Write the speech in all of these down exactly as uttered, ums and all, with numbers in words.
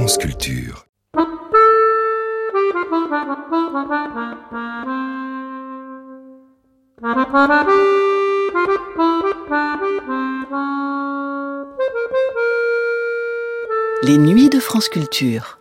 France Culture. Les nuits de France Culture.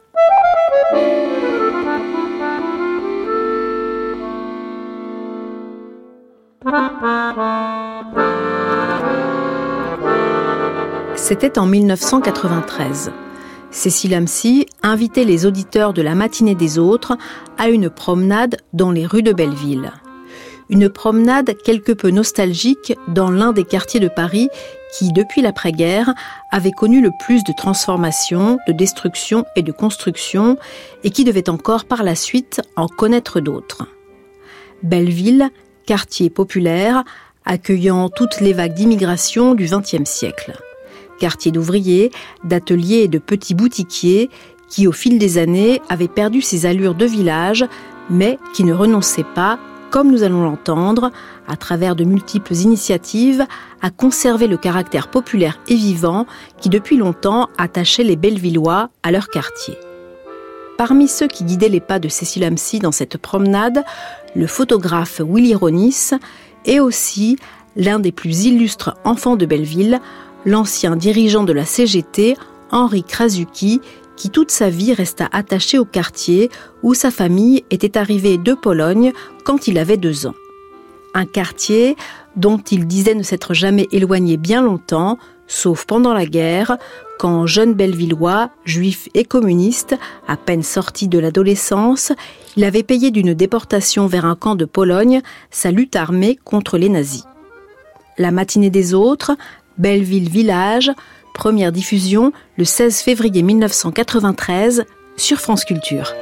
C'était en mille neuf cent quatre-vingt-treize. Cécile Amcy invitait les auditeurs de la matinée des autres à une promenade dans les rues de Belleville. Une promenade quelque peu nostalgique dans l'un des quartiers de Paris qui, depuis l'après-guerre, avait connu le plus de transformations, de destruction et de construction et qui devait encore par la suite en connaître d'autres. Belleville, quartier populaire, accueillant toutes les vagues d'immigration du vingtième siècle. Quartier d'ouvriers, d'ateliers et de petits boutiquiers qui, au fil des années, avaient perdu ses allures de village, mais qui ne renonçaient pas, comme nous allons l'entendre, à travers de multiples initiatives, à conserver le caractère populaire et vivant qui, depuis longtemps, attachait les Bellevillois à leur quartier. Parmi ceux qui guidaient les pas de Cécile Amcy dans cette promenade, le photographe Willy Ronis et aussi l'un des plus illustres enfants de Belleville, l'ancien dirigeant de la C G T, Henri Krasucki, qui toute sa vie resta attaché au quartier où sa famille était arrivée de Pologne quand il avait deux ans. Un quartier dont il disait ne s'être jamais éloigné bien longtemps, sauf pendant la guerre, quand jeune Bellevillois, juif et communiste, à peine sorti de l'adolescence, il avait payé d'une déportation vers un camp de Pologne sa lutte armée contre les nazis. La matinée des autres, Belleville Village, première diffusion le seize février mille neuf cent quatre-vingt-treize sur France Culture.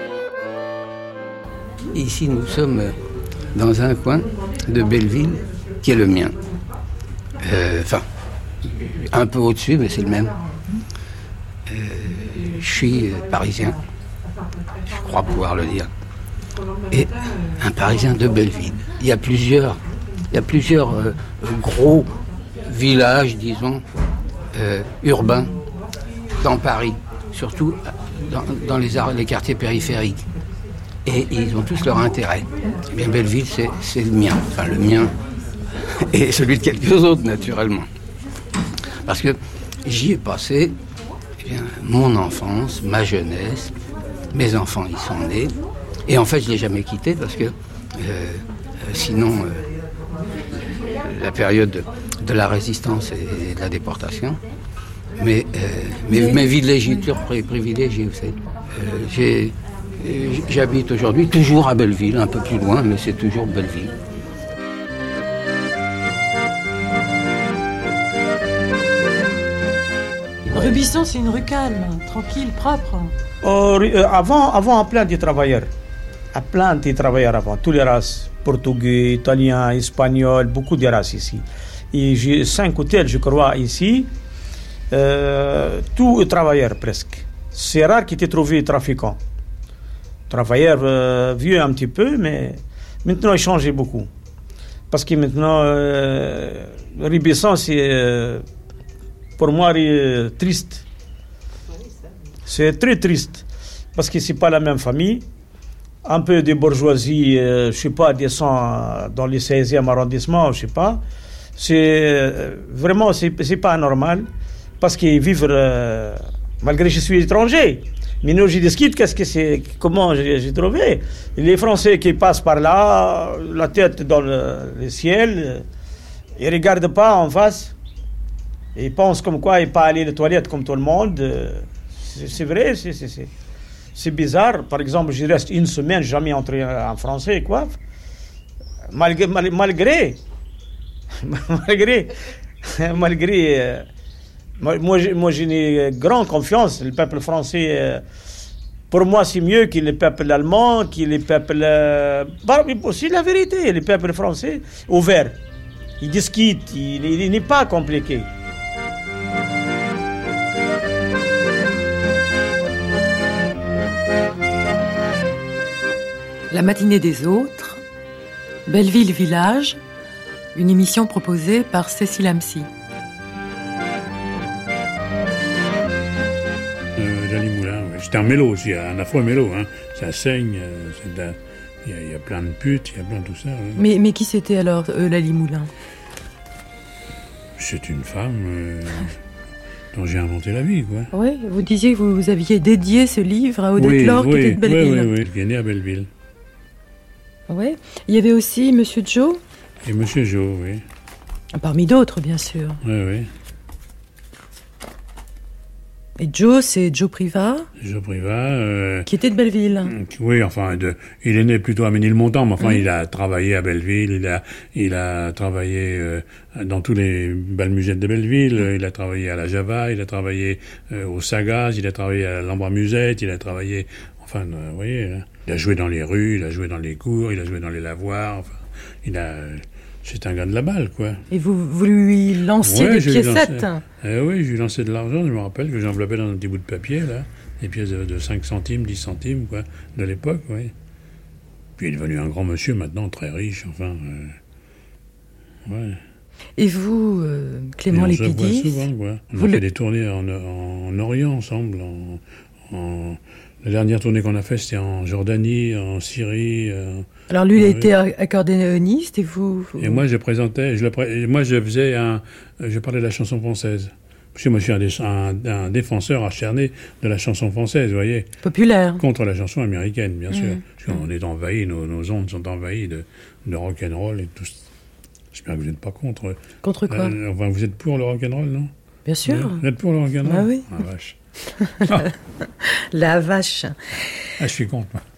Ici, nous sommes dans un coin de Belleville qui est le mien. Euh, enfin, un peu au-dessus, mais c'est le même. Euh, je suis parisien, je crois pouvoir le dire. Et un parisien de Belleville. Il y a plusieurs, il y a plusieurs euh, gros villages, disons, euh, urbains dans Paris, surtout dans, dans les, les quartiers périphériques. Et, et ils ont tous leur intérêt. Eh bien, Belleville, c'est, c'est le mien, enfin le mien et celui de quelques autres, naturellement. Parce que j'y ai passé eh bien, mon enfance, ma jeunesse, mes enfants y sont nés. Et en fait, je ne l'ai jamais quitté parce que euh, sinon, euh, la période de, de la résistance et de la déportation, mais euh, mes, mes villégitures privilégiées, vous savez. Euh, j'ai, j'habite aujourd'hui toujours à Belleville, un peu plus loin, mais c'est toujours Belleville. Rubisson, c'est une rue calme, tranquille, propre. Oh, euh, avant, avant, plein de travailleurs. À plein de travailleurs avant, toutes les races, portugais, italiens, espagnols, beaucoup de races ici. Et j'ai cinq hôtels, je crois, ici, euh, tous travailleurs presque. C'est rare qu'il t'ait trouvé trafiquants. Travailleurs euh, vieux un petit peu, mais maintenant ils changent beaucoup. Parce que maintenant, euh, Rubisson, c'est euh, pour moi euh, triste. C'est très triste. Parce que c'est pas la même famille. Un peu de bourgeoisie, euh, je sais pas, descend dans le seizième arrondissement, je sais pas. C'est euh, vraiment, c'est, c'est pas normal. Parce qu'ils vivent, euh, malgré que je suis étranger. Mais nous, je discute, qu'est-ce que c'est, comment j'ai, j'ai trouvé. Les Français qui passent par là, la tête dans le, le ciel, ils regardent pas en face. Ils pensent comme quoi ils pas aller aux toilettes comme tout le monde. C'est, c'est vrai, c'est, c'est, c'est, c'est bizarre. Par exemple, je reste une semaine, jamais entré en français, quoi. Malgré, mal, malgré, malgré, malgré. Euh, Moi, moi, j'ai une grande confiance. Le peuple français, pour moi, c'est mieux que le peuple allemand, que le peuple... Bah, c'est la vérité, le peuple français, ouvert. Il discute, il, il n'est pas compliqué. La matinée des autres, Belleville Village, une émission proposée par Cécile Amcy. Euh, Dali Moulin, c'est un mélo aussi, un afro-mélo. Hein. Ça saigne, il y, y a plein de putes, il y a plein de tout ça. Hein. Mais, mais qui c'était alors, Eulalie Moulin? C'est une femme euh, dont j'ai inventé la vie, quoi. Oui, vous disiez que vous aviez dédié ce livre à Odette oui, Laure, oui, qui était de Belleville. Oui, oui, oui, qui est né à Belleville. Oui. Il y avait aussi Monsieur Joe. Et Monsieur Joe, oui. Parmi d'autres, bien sûr. Oui, oui. Et Joe, c'est Joe Privat. Joe Privat. Euh, qui était de Belleville. Oui, enfin, de, il est né plutôt à Ménilmontant, mais enfin, mmh. il a travaillé à Belleville, il a, il a travaillé euh, dans tous les bals musettes de Belleville, mmh. il a travaillé à la Java, il a travaillé euh, au Sagaz, il a travaillé à l'Ambra Musette, il a travaillé, enfin, euh, vous voyez, hein, il a joué dans les rues, il a joué dans les cours, il a joué dans les lavoirs, enfin, il a... C'est un gars de la balle, quoi. Et vous, vous lui lanciez ouais, des piécettes eh Oui, je lui lançais de l'argent. Je me rappelle que j'enveloppais dans un petit bout de papier, là, des pièces de, de cinq centimes, dix centimes, quoi, de l'époque, oui. Puis il est devenu un grand monsieur, maintenant, très riche, enfin... Euh, ouais. Et vous, euh, Clément Lépidis? On se voit souvent, quoi. On a fait le... des tournées en, en Orient, ensemble, en... en... La dernière tournée qu'on a faite, c'était en Jordanie, en Syrie... Euh... Alors lui, il a été accordéoniste et vous, vous... Et moi, je présentais, je le pré... moi, je faisais un, je parlais de la chanson française. Parce que moi, je suis un, dé... un, un défenseur acharné de la chanson française, vous voyez. Populaire. Contre la chanson américaine, bien mmh. sûr. Parce qu'on mmh. est envahi, nos, nos ondes sont envahies de, de rock'n'roll et tout. J'espère que vous n'êtes pas contre. Contre quoi euh, Enfin, vous êtes pour le rock'n'roll, non? Bien sûr. Vous êtes pour le rock'n'roll? Ah oui. Ah, vache. Ah. La vache. Ah, je suis contre, moi.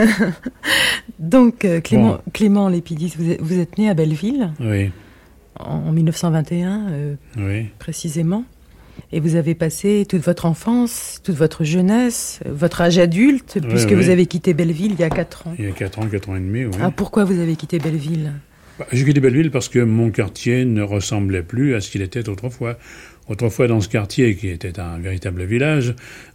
Donc, euh, Clément, bon. Clément Lépidis, vous êtes, vous êtes né à Belleville. Oui. En, en mille neuf cent vingt et un, euh, oui. précisément. Et vous avez passé toute votre enfance, toute votre jeunesse, votre âge adulte, oui, puisque oui. vous avez quitté Belleville il y a quatre ans. Il y a quatre ans, quatre ans et demi, oui. Ah, pourquoi vous avez quitté Belleville? bah, J'ai quitté Belleville parce que mon quartier ne ressemblait plus à ce qu'il était autrefois. Autrefois, dans ce quartier, qui était un véritable village,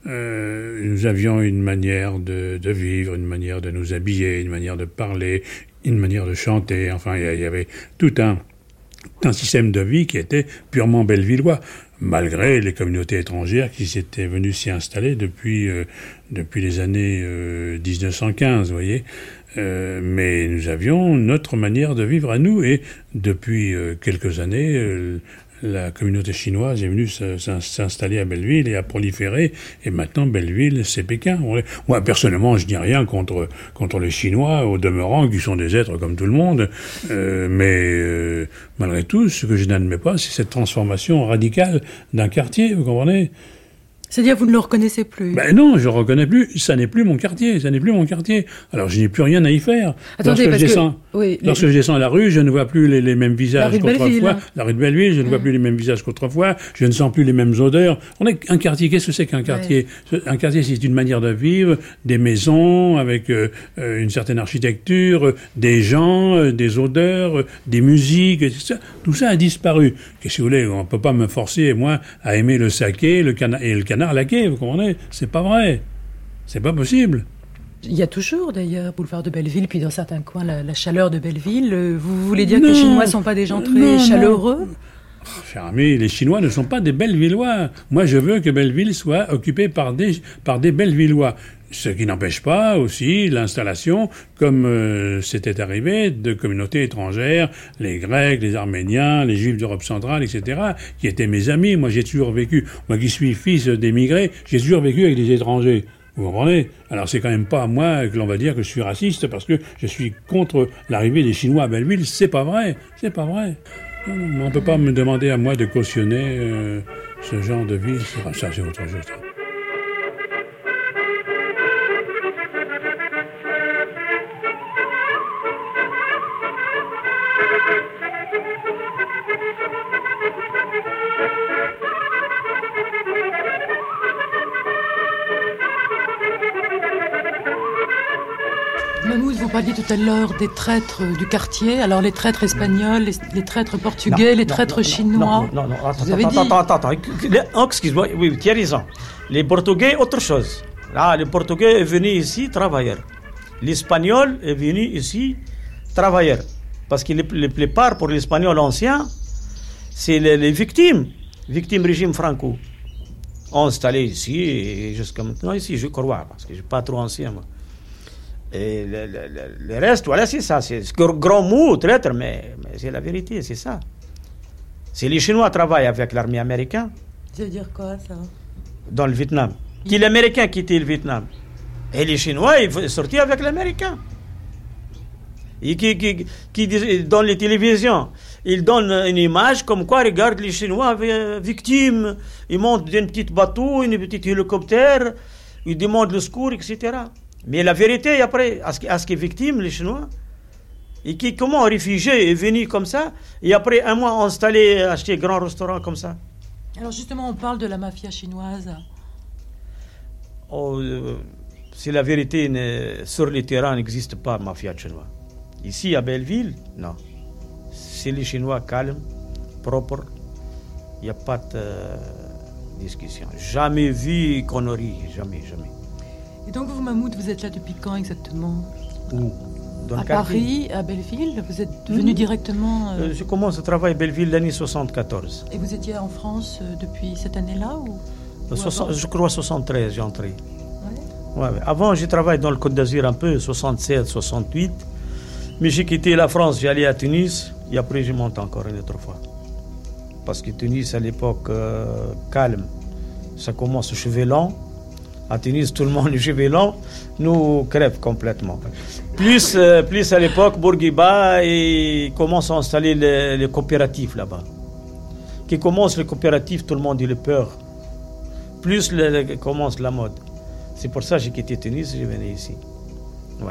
euh, nous avions une manière de, de vivre, une manière de nous habiller, une manière de parler, une manière de chanter. Enfin, il y, y avait tout un, un système de vie qui était purement bellevillois, malgré les communautés étrangères qui s'étaient venues s'y installer depuis, euh, depuis les années euh, dix-neuf cent quinze, vous voyez. Euh, mais nous avions notre manière de vivre à nous, et depuis euh, quelques années... Euh, la communauté chinoise est venue s'installer à Belleville et à proliférer, et maintenant Belleville, c'est Pékin. Moi, personnellement, je dis rien contre, contre les Chinois, au demeurant, qui sont des êtres comme tout le monde, euh, mais euh, malgré tout, ce que je n'admets pas, c'est cette transformation radicale d'un quartier, vous comprenez ? C'est-à-dire, vous ne le reconnaissez plus? Ben non, je le reconnais plus. Ça n'est plus mon quartier. Ça n'est plus mon quartier. Alors, je n'ai plus rien à y faire. Attendez, lorsque parce je descends, que... oui, lorsque les... je descends la rue, je ne vois plus les, les mêmes visages qu'autrefois. La rue de Belleville, je ne mmh. vois plus les mêmes visages qu'autrefois. Je ne sens plus les mêmes odeurs. On est un quartier. Qu'est-ce que c'est qu'un quartier? Ouais. Un quartier, c'est une manière de vivre, des maisons avec euh, une certaine architecture, des gens, euh, des odeurs, euh, des musiques. Et ça. Tout ça a disparu. Qu'est-ce que vous voulez? On ne peut pas me forcer, moi, à aimer le saké, le canard et le canard laqué. Vous comprenez? C'est pas vrai. C'est pas possible. Il y a toujours, d'ailleurs, boulevard de Belleville, puis dans certains coins, la, la chaleur de Belleville. Vous voulez dire non, que les Chinois ne sont pas des gens très non, chaleureux? Non. Oh, cher ami, les Chinois ne sont pas des Bellevillois. Moi, je veux que Belleville soit occupée par des, par des Bellevillois. Ce qui n'empêche pas aussi l'installation, comme euh, c'était arrivé, de communautés étrangères, les Grecs, les Arméniens, les Juifs d'Europe centrale, et cetera, qui étaient mes amis. Moi, j'ai toujours vécu, moi qui suis fils d'émigrés, j'ai toujours vécu avec des étrangers. Vous comprenez? Alors, c'est quand même pas à moi que l'on va dire que je suis raciste parce que je suis contre l'arrivée des Chinois à Belleville. C'est pas vrai. C'est pas vrai. On ne peut pas me demander à moi de cautionner euh, ce genre de vie. Ça, c'est autre chose. Mamouze, vous parliez tout à l'heure des traîtres du quartier. Alors les traîtres espagnols, les, les traîtres portugais, non, les traîtres non, non, chinois. Non, non, non, attends, attends, attends, attends, attends, excuse-moi, oui, tu as raison. Les Portugais, autre chose. Là, le Portugais est venu ici travailleur. L'Espagnol est venu ici travailleur. Parce que la plupart, pour l'Espagnol ancien, c'est les, les victimes, victimes régime Franco. installés ici, et jusqu'à maintenant ici, je crois, parce que je ne suis pas trop ancien, moi. Et le, le, le, le reste, voilà, c'est ça. C'est un grand mot, traître, mais, mais c'est la vérité, c'est ça. Si les Chinois travaillent avec l'armée américaine... Ça veut dire quoi, ça? Dans le Vietnam. Qui l'Américain quittait le Vietnam. Et les Chinois, ils sortaient avec l'Américain. Et qui, qui, qui, dans les télévisions, ils donnent une image comme quoi, regarde les Chinois victimes, ils montent d'un petit bateau, une petite hélicoptère, ils demandent le secours, et cetera. Mais la vérité, après, à ce qui est victime, les Chinois, et qui, comment, réfugiés, est venu comme ça, et après un mois installé, acheté un grand restaurant comme ça. Alors justement, on parle de la mafia chinoise. Oh, euh, c'est la vérité, ne, sur le terrain, n'existe pas mafia chinoise. Ici, à Belleville, non. C'est les Chinois calmes, propres. Il n'y a pas de euh, discussion. Jamais vu conneries, jamais, jamais. Et donc, vous, Mahmoud, vous êtes là depuis quand exactement? Où? Dans à le Paris, à Belleville? Vous êtes venu mmh. directement euh... Euh, Je commence à travailler à Belleville l'année soixante-quatorze. Et vous étiez en France euh, depuis cette année-là ou, ou soixante, je crois soixante-treize, j'ai entré. Ouais. Ouais, ouais. Avant, j'ai travaillé dans le Côte d'Azur un peu, soixante-sept, soixante-huit. Mais j'ai quitté la France, j'ai allé à Tunis, et après, je monte encore une autre fois. Parce que Tunis, à l'époque, euh, calme. Ça commence au cheveux long. À Tunis, tout le monde est cheveux long. Nous, crève complètement. Plus, euh, plus à l'époque, Bourguiba, et commence à installer les, les coopératifs là-bas. Qui commence les coopératifs, tout le monde a le peur. Plus le, le, commence la mode. C'est pour ça que j'ai quitté Tunis et je venais ici. Ouais.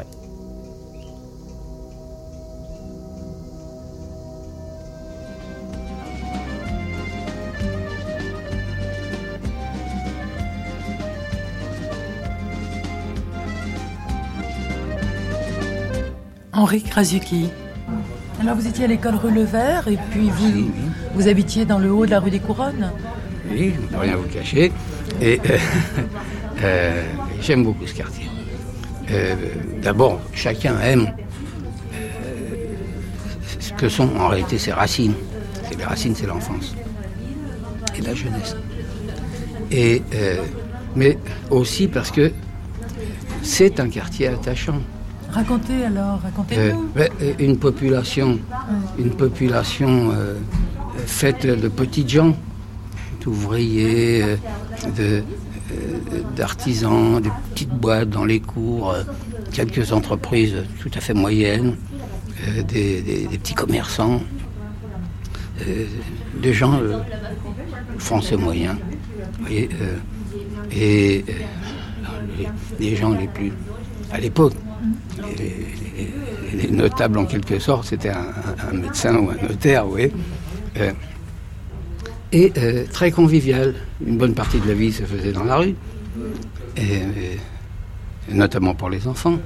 Henri Krasuki. Alors vous étiez à l'école rue Levert et puis vous, oui. vous habitiez dans le haut de la rue des Couronnes? Oui, je ne peux rien vous cacher. Et euh, euh, j'aime beaucoup ce quartier. Euh, d'abord, chacun aime euh, ce que sont en réalité ses racines. Et les racines, c'est l'enfance et la jeunesse. Et, euh, mais aussi parce que c'est un quartier attachant. Racontez alors, racontez-nous. Euh, une population, une population euh, faite de petites gens, d'ouvriers, euh, de, euh, d'artisans, de petites boîtes dans les cours, euh, quelques entreprises tout à fait moyennes, euh, des, des, des petits commerçants, euh, des gens euh, français moyens, vous voyez, euh, et euh, les, les gens les plus, à l'époque, Les, les, les notables en quelque sorte, c'était un, un médecin ou un notaire, vous voyez. Euh, et euh, très convivial. Une bonne partie de la vie se faisait dans la rue, et, et notamment pour les enfants.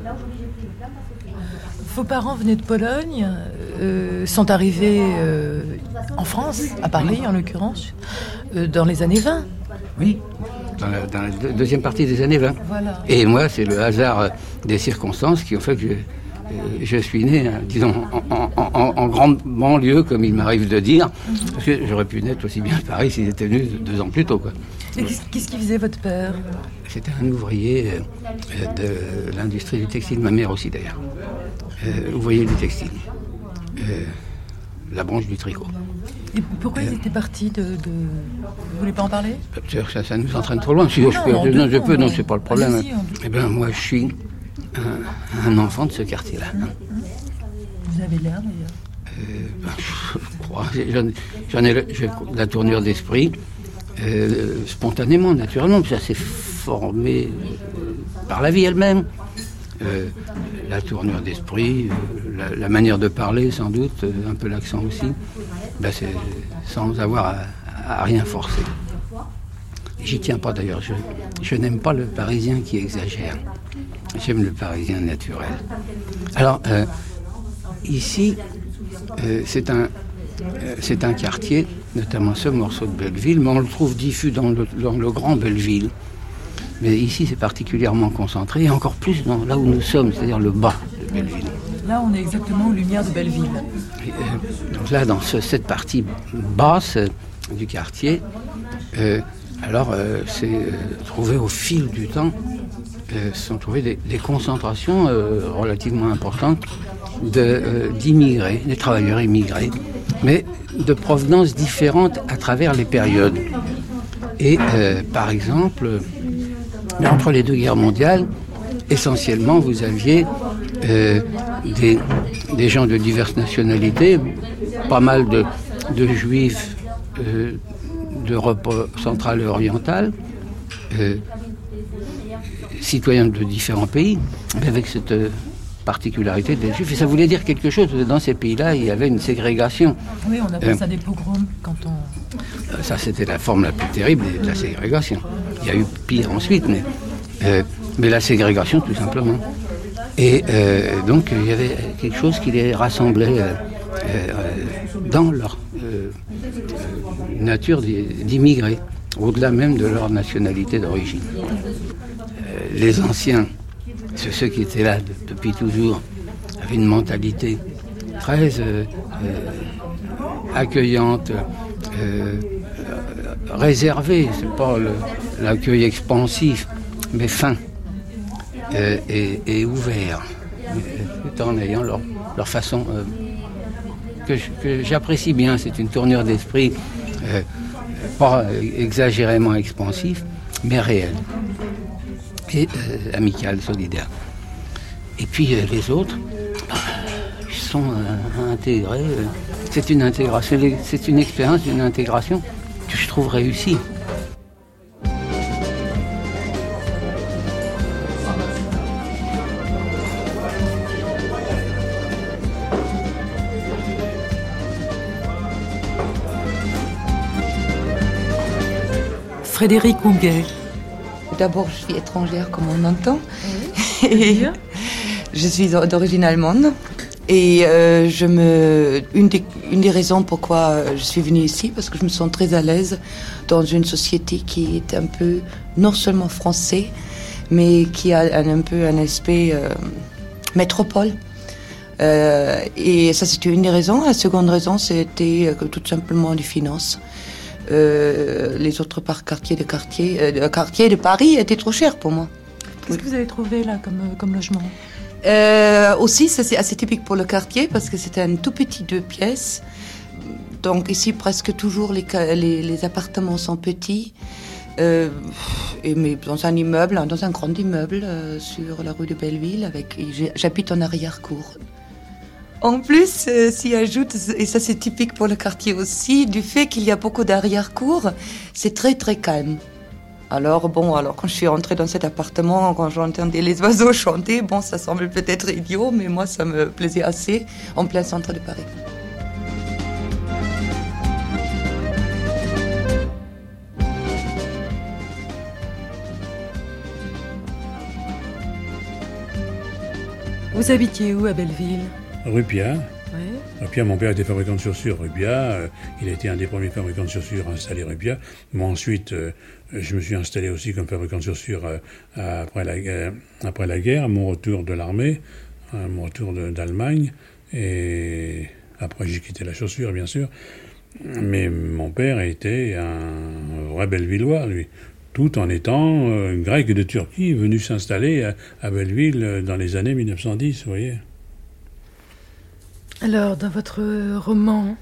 Vos parents venaient de Pologne, euh, sont arrivés euh, en France, à Paris en l'occurrence, euh, dans les années vingt. Oui. Dans la, dans la deuxième partie des années vingt. Voilà. Et moi, c'est le hasard des circonstances qui ont fait que je, euh, je suis né, hein, disons, en, en, en, en grande banlieue, comme il m'arrive de dire, mm-hmm. parce que j'aurais pu naître aussi bien à Paris s'il était venu deux ans plus tôt, quoi. Et qu'est-ce qu'il faisait, votre père? C'était un ouvrier euh, de l'industrie du textile, ma mère aussi d'ailleurs. Euh, ouvrier du textile. Euh, la branche du tricot. Et pourquoi euh, ils étaient partis de, de... Vous voulez pas en parler? Ça, ça nous entraîne trop loin. Si non, je peux, non, non, je peux, non, c'est pas le problème. Eh bien, moi, je suis un, un enfant de ce quartier-là. Mmh, mmh. Vous avez l'air, d'ailleurs. Euh, ben, je crois. J'en, j'en ai j'ai la tournure d'esprit, euh, spontanément, naturellement, ça s'est formé euh, par la vie elle-même. Euh, la tournure d'esprit, euh, la, la manière de parler, sans doute, euh, un peu l'accent aussi. Ben, c'est sans avoir à, à rien forcer. J'y tiens pas d'ailleurs. Je, je n'aime pas le Parisien qui exagère. J'aime le Parisien naturel. Alors, euh, ici, euh, c'est un, euh, c'est un quartier, notamment ce morceau de Belleville, mais on le trouve diffus dans le, dans le grand Belleville. Mais ici, c'est particulièrement concentré, et encore plus dans, là où nous sommes, c'est-à-dire le bas de Belleville. Là, on est exactement aux lumières de Belleville. Et, euh, donc là, dans ce, cette partie basse du quartier, euh, alors euh, c'est euh, trouvé au fil du temps, euh, se sont trouvées des, des concentrations euh, relativement importantes de, euh, d'immigrés, des travailleurs immigrés, mais de provenances différentes à travers les périodes. Et euh, par exemple, entre les deux guerres mondiales, essentiellement, vous aviez euh, des, des gens de diverses nationalités, pas mal de, de juifs euh, d'Europe centrale et orientale, euh, citoyens de différents pays, mais avec cette euh, particularité des juifs. Et ça voulait dire quelque chose. Dans ces pays-là, il y avait une ségrégation. Oui, on appelle euh, ça des pogroms quand on... Ça, c'était la forme la plus terrible de la ségrégation. Il y a eu pire ensuite, mais, euh, mais la ségrégation, tout simplement. Et euh, donc, il y avait quelque chose qui les rassemblait euh, euh, dans leur euh, nature d'immigrés, au-delà même de leur nationalité d'origine. Euh, les anciens, ceux qui étaient là depuis toujours, avaient une mentalité très euh, euh, accueillante, euh, réservée, c'est pas le, l'accueil expansif, mais fin euh, et, et ouvert, tout en ayant leur, leur façon euh, que, que j'apprécie bien. C'est une tournure d'esprit euh, pas exagérément expansif, mais réelle et euh, amicale, solidaire. Et puis euh, les autres, bah, ils sont euh, intégrés. Euh, c'est une intégration, c'est une expérience d'une intégration que je trouve réussie. Frédéric Houguet. D'abord, je suis étrangère, comme on entend. Oui. Je suis d'origine allemande. Et euh, je me, une des, une des raisons pourquoi je suis venue ici, parce que je me sens très à l'aise dans une société qui est un peu, non seulement français, mais qui a un, un peu un aspect euh, métropole. Euh, et ça, c'était une des raisons. La seconde raison, c'était que tout simplement les finances. Euh, les autres par quartiers de quartier, euh, quartier de Paris étaient trop chers pour moi. Qu'est-ce que vous avez trouvé là comme, comme logement? Euh, aussi, ça c'est assez typique pour le quartier parce que c'est un tout petit deux pièces. Donc ici, presque toujours les, les, les appartements sont petits. Euh, et mais dans un immeuble, dans un grand immeuble euh, sur la rue de Belleville, avec, j'habite en arrière-cour. En plus, euh, s'y ajoute, et ça c'est typique pour le quartier aussi, du fait qu'il y a beaucoup d'arrière-cour, c'est très très calme. Alors bon, alors quand je suis entrée dans cet appartement, quand j'entendais les oiseaux chanter, bon, ça semble peut-être idiot, mais moi ça me plaisait assez, en plein centre de Paris. Vous habitiez où à Belleville? Rue Piat. Ouais. Rue Piat, mon père était fabricant de chaussures rue Piat. Euh, il a été un des premiers fabricants de chaussures installés rue Piat. Moi ensuite, euh, je me suis installé aussi comme fabricant de chaussures euh, après, la, euh, après la guerre, à mon retour de l'armée, à mon retour de, d'Allemagne. Et après j'ai quitté la chaussure, bien sûr. Mais mon père était un vrai Bellevillois, lui. Tout en étant euh, grec de Turquie, venu s'installer à, à Belleville dans les années mille neuf cent dix, vous voyez. Alors, dans votre roman,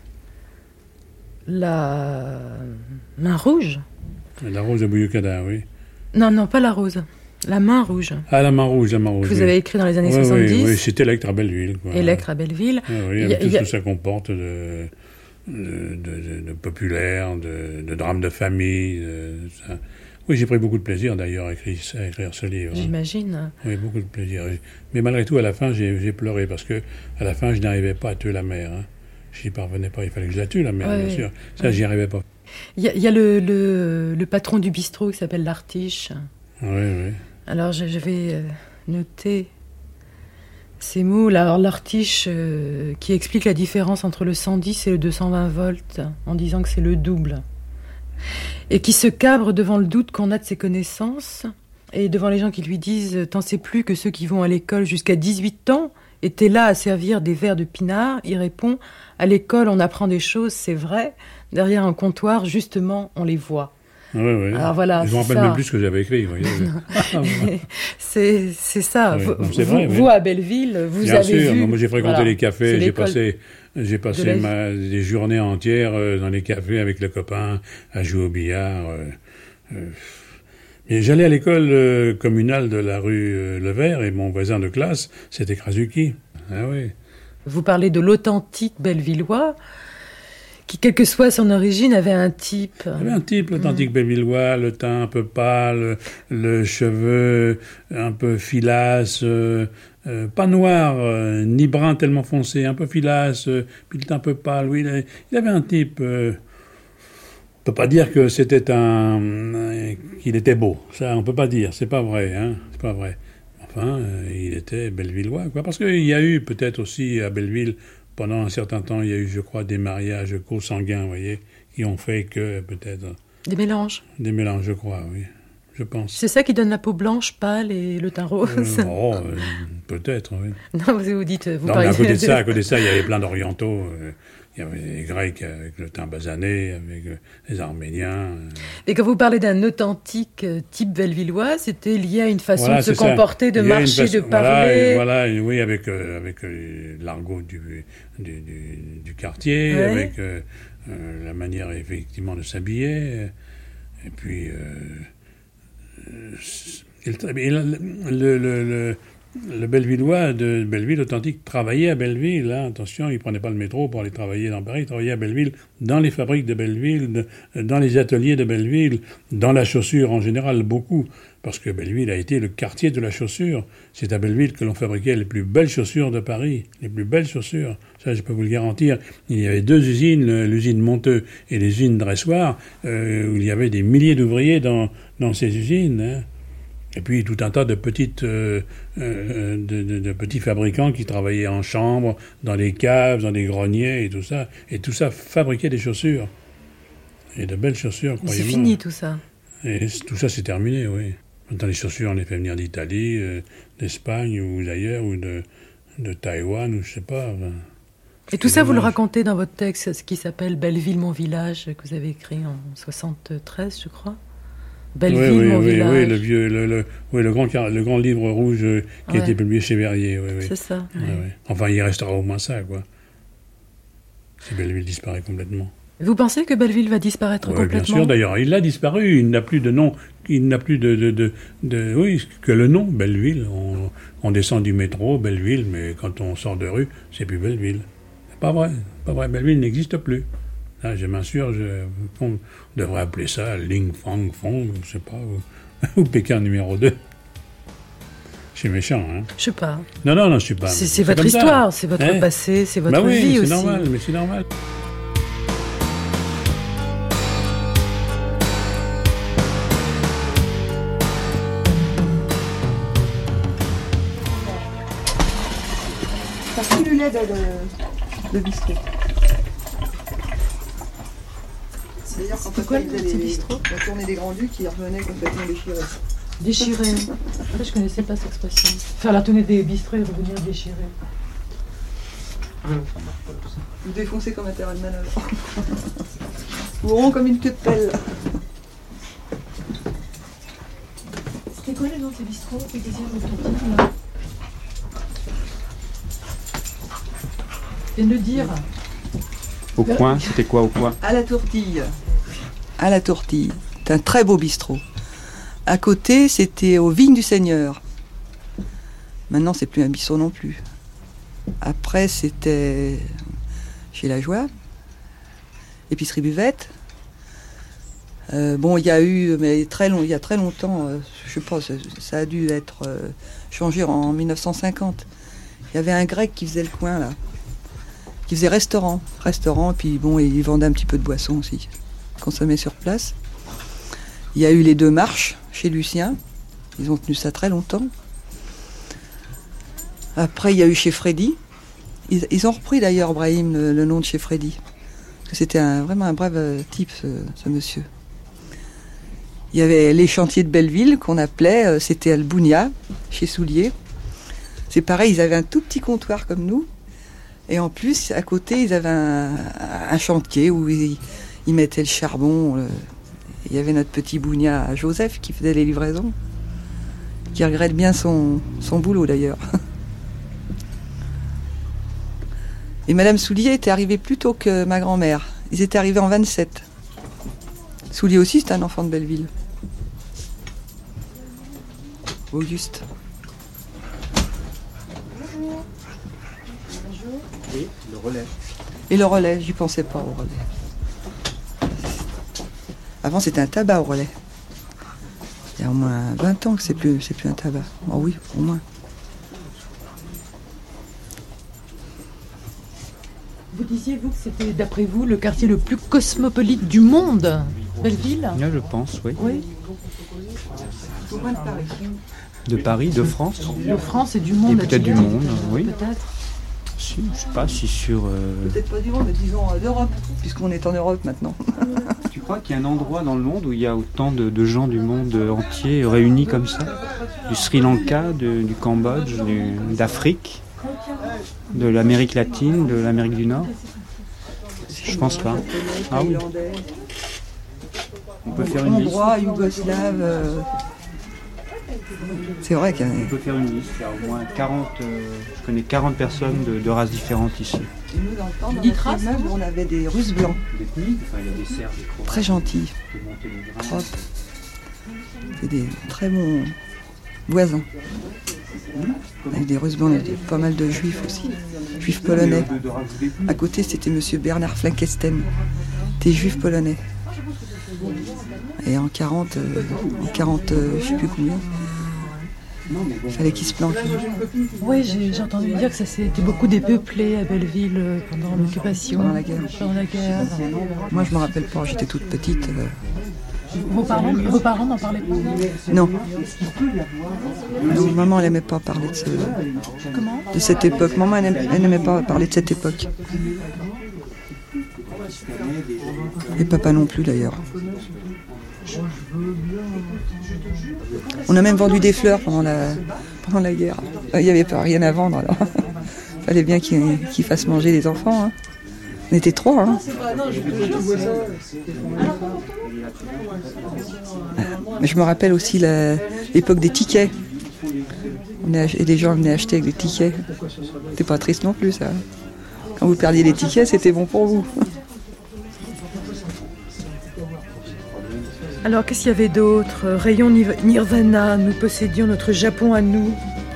la main rouge? La rose de Bouillocada, oui. Non, non, pas la rose. La main rouge. Ah, la main rouge, la main rouge. Que vous oui. avez écrit dans les années oui, soixante-dix. Oui, oui, c'était Electre à Belleville. Quoi. Electre à Belleville. Oui, oui, avec y a, tout y a... ce que ça comporte de, de, de, de, de populaire, de, de drame de famille. De, ça. Oui, j'ai pris beaucoup de plaisir d'ailleurs à écrire, à écrire ce livre. J'imagine. Oui, beaucoup de plaisir. Mais malgré tout, à la fin, j'ai, j'ai pleuré parce que à la fin, je n'arrivais pas à tuer la mère. Hein. Je n'y parvenais pas. Il fallait que je la tue, la mère, ouais, bien sûr. Ça, ouais. J'y arrivais pas. Il y a, y a le, le, le patron du bistrot qui s'appelle l'Artiche. Oui, oui. Alors, je, je vais euh, noter ces mots. Alors, l'Artiche euh, qui explique la différence entre le cent dix et le deux cent vingt volts en disant que c'est le double. Et qui se cabre devant le doute qu'on a de ses connaissances et devant les gens qui lui disent « T'en sais plus que ceux qui vont à l'école jusqu'à dix-huit ans étaient là à servir des verres de pinard ?» Il répond « À l'école, on apprend des choses, c'est vrai. Derrière un comptoir, justement, on les voit. » Oui, oui. Alors voilà, je me rappelle ça. même plus ce que j'avais écrit. Vous voyez. c'est, c'est ça. Oui, vous, non, c'est vous, vrai, oui. vous, à Belleville, vous Bien avez sûr, vu... moi j'ai fréquenté voilà, les cafés, c'est j'ai l'école passé, j'ai passé la ma, des journées entières euh, dans les cafés avec le copain à jouer au billard. Euh, euh, et j'allais à l'école euh, communale de la rue euh, Levert et mon voisin de classe, c'était Krasuki. Ah oui. Vous parlez de l'authentique bellevillois, qui, quelle que soit son origine, avait un type. Il y avait un type, l'authentique mmh. bellevillois, le teint un peu pâle, le cheveu un peu filasse, euh, euh, pas noir, euh, ni brun tellement foncé, un peu filasse, euh, puis le teint un peu pâle. Oui, il, il avait un type... Euh, on peut pas dire que c'était un... Euh, qu'il était beau. Ça, on peut pas dire. C'est pas vrai, hein. C'est pas vrai. Enfin, euh, il était bellevillois, quoi. Parce qu'il y a eu peut-être aussi à Belleville... Pendant un certain temps, il y a eu, je crois, des mariages co-sanguins, vous voyez, qui ont fait que, peut-être... Des mélanges. Des mélanges, je crois, oui, je pense. C'est ça qui donne la peau blanche, pâle et le teint rose. Euh, oh, euh, peut-être, oui. Non, vous dites... Vous non, parlez mais à côté de de... ça, à côté de ça, il y avait plein d'orientaux. Euh, il y avait les Grecs avec le teint basané, avec euh, les Arméniens. Euh. Et quand vous parlez d'un authentique euh, type bellevillois, c'était lié à une façon voilà, de se ça. comporter, de marcher, façon, de parler. Voilà, voilà, oui, avec, euh, avec euh, l'argot du, du, du, du quartier, ouais. avec euh, euh, la manière effectivement de s'habiller, et puis euh, euh, et le, le, le, le Le Bellevillois de Belleville authentique travaillait à Belleville. Hein. Attention, il ne prenait pas le métro pour aller travailler dans Paris. Il travaillait à Belleville, dans les fabriques de Belleville, de, dans les ateliers de Belleville, dans la chaussure en général, beaucoup. Parce que Belleville a été le quartier de la chaussure. C'est à Belleville que l'on fabriquait les plus belles chaussures de Paris. Les plus belles chaussures. Ça, je peux vous le garantir. Il y avait deux usines, l'usine Monteux et l'usine Dressoir, euh, où il y avait des milliers d'ouvriers dans, dans ces usines. Hein. Et puis tout un tas de petites, euh, euh, de, de, de petits fabricants qui travaillaient en chambre, dans des caves, dans des greniers et tout ça. Et tout ça fabriquait des chaussures. Et de belles chaussures, croyez-moi. C'est fini tout ça. Et tout ça c'est terminé, oui. Maintenant les chaussures on les fait venir d'Italie, euh, d'Espagne ou d'ailleurs, ou de, de Taïwan, ou je sais pas. Ben, et tout ça dommage. Vous le racontez dans votre texte, ce qui s'appelle Belleville, mon village, que vous avez écrit en soixante-treize, je crois. Belleville, oui, oui, mon oui, village. Oui, le vieux, le, le, oui, le grand, le grand livre rouge euh, qui ouais. a été publié chez Verrier. Oui, oui. C'est ça. Ouais, ouais. Ouais. Enfin, il restera au moins ça, quoi. Si Belleville disparaît complètement. Vous pensez que Belleville va disparaître ouais, complètement ? Bien sûr, d'ailleurs, il a disparu. Il n'a plus de nom. Il n'a plus de, de, de, de oui, que le nom, Belleville. On, on descend du métro, Belleville, mais quand on sort de rue, c'est plus Belleville. C'est pas vrai. C'est pas vrai. Belleville n'existe plus. Là, je m'assure, je, on devrait appeler ça Ling Fang Fong, je sais pas, ou, ou Pékin numéro deux. Je suis méchant, hein. Je sais pas. Non, non, non, je suis pas. C'est, c'est votre histoire, c'est votre hein? passé, c'est votre bah oui, vie c'est aussi. C'est normal, mais c'est normal. T'as pris le lait de, de bistrot. D'ailleurs, quand quoi, il faisait les, la tournée des Grands-Ducs, il revenait complètement déchiré. Déchiré. Ah, je connaissais pas cette expression. Faire la tournée des bistrots et revenir déchiré. Ou défoncer comme un terrain de manœuvre. Ou rond comme une queue de pelle. C'était quoi le nom de ces bistrots? C'était quoi le là Je viens de le dire. Au coin, c'était quoi au coin? À la Tourtille. À la Tourtille. C'est un très beau bistrot. À côté, c'était aux Vignes du Seigneur. Maintenant, c'est plus un bistrot non plus. Après, c'était chez La Joie, épicerie buvette. Euh, bon, il y a eu, mais très long, il y a très longtemps, euh, je sais pas, ça, ça a dû être euh, changé en dix-neuf cent cinquante. Il y avait un grec qui faisait le coin là, qui faisait restaurant, restaurant, puis bon, il vendait un petit peu de boisson aussi, consommé sur place. Il y a eu les Deux Marches chez Lucien, ils ont tenu ça très longtemps. Après, il y a eu chez Freddy. Ils, ils ont repris d'ailleurs, Brahim, le, le nom de chez Freddy. Parce que c'était un, vraiment un brave type, ce, ce monsieur. Il y avait les chantiers de Belleville, qu'on appelait, c'était Albounia, chez Soulier. C'est pareil, ils avaient un tout petit comptoir comme nous. Et en plus, à côté, ils avaient un, un chantier où ils, ils mettaient le charbon. Le, Il y avait notre petit Bougna Joseph qui faisait les livraisons, qui regrette bien son, son boulot d'ailleurs. Et Madame Soulier était arrivée plus tôt que ma grand-mère. Ils étaient arrivés en vingt-sept. Soulier aussi, c'est un enfant de Belleville. Auguste. Bonjour. Et le relais. Et le relais, j'y pensais pas au relais. Avant, c'était un tabac au relais. Il y a au moins vingt ans que c'est plus, c'est plus un tabac. Oh oui, au moins. Vous disiez, vous, que c'était, d'après vous, le quartier le plus cosmopolite du monde, Belleville ? Là, je pense, oui. Oui. De Paris, de France. De France et du monde. Et peut-être du monde, oui. Peut-être. Si, je sais pas si sur... Euh... Peut-être pas du monde, mais disons euh, d'Europe, puisqu'on est en Europe maintenant. Tu crois qu'il y a un endroit dans le monde où il y a autant de, de gens du monde entier réunis comme ça ? Du Sri Lanka, de, du Cambodge, du, d'Afrique, de l'Amérique latine, de l'Amérique du Nord ? Je pense pas. Ah oui. On peut faire une liste. Hongrois, yougoslaves. Euh... C'est vrai qu'il y a... On peut faire une liste. Il y a au moins quarante, euh, je connais quarante personnes de, de races différentes ici. Et nous, dans le temps, dans notre immeuble, on avait des Russes blancs. Enfin, il y a des Serbes, des Croates, très gentils, propres. C'est des très bons voisins. Avec des Russes blancs, on avait pas mal de Juifs aussi. Juifs polonais. À côté, c'était monsieur Bernard Flankenstein. Des Juifs polonais. Et en quarante, euh, en quarante, euh, je sais plus combien, il fallait qu'ils se planquent. Oui, j'ai, j'ai entendu dire que ça s'était beaucoup dépeuplé à Belleville euh, pendant l'occupation. Pendant la guerre. Pendant la guerre. Moi, je me rappelle pas, j'étais toute petite. Euh... Vos parents, vos parents n'en parlaient pas ? Non. Non, maman, elle n'aimait pas parler de, ce... Comment ? de cette époque. Maman, elle n'aimait, elle n'aimait pas parler de cette époque. Et papa non plus, d'ailleurs. On a même vendu des fleurs pendant la, pendant la guerre. Il n'y avait pas rien à vendre, alors il fallait bien qu'ils, qu'ils fassent manger les enfants. Hein. On était trois. Hein. Mais je me rappelle aussi la, l'époque des tickets. On a, et les gens venaient acheter avec des tickets. C'était pas triste non plus, ça. Quand vous perdiez les tickets, c'était bon pour vous. Alors, qu'est-ce qu'il y avait d'autre ? Rayon Nirvana, nous possédions notre Japon à nous.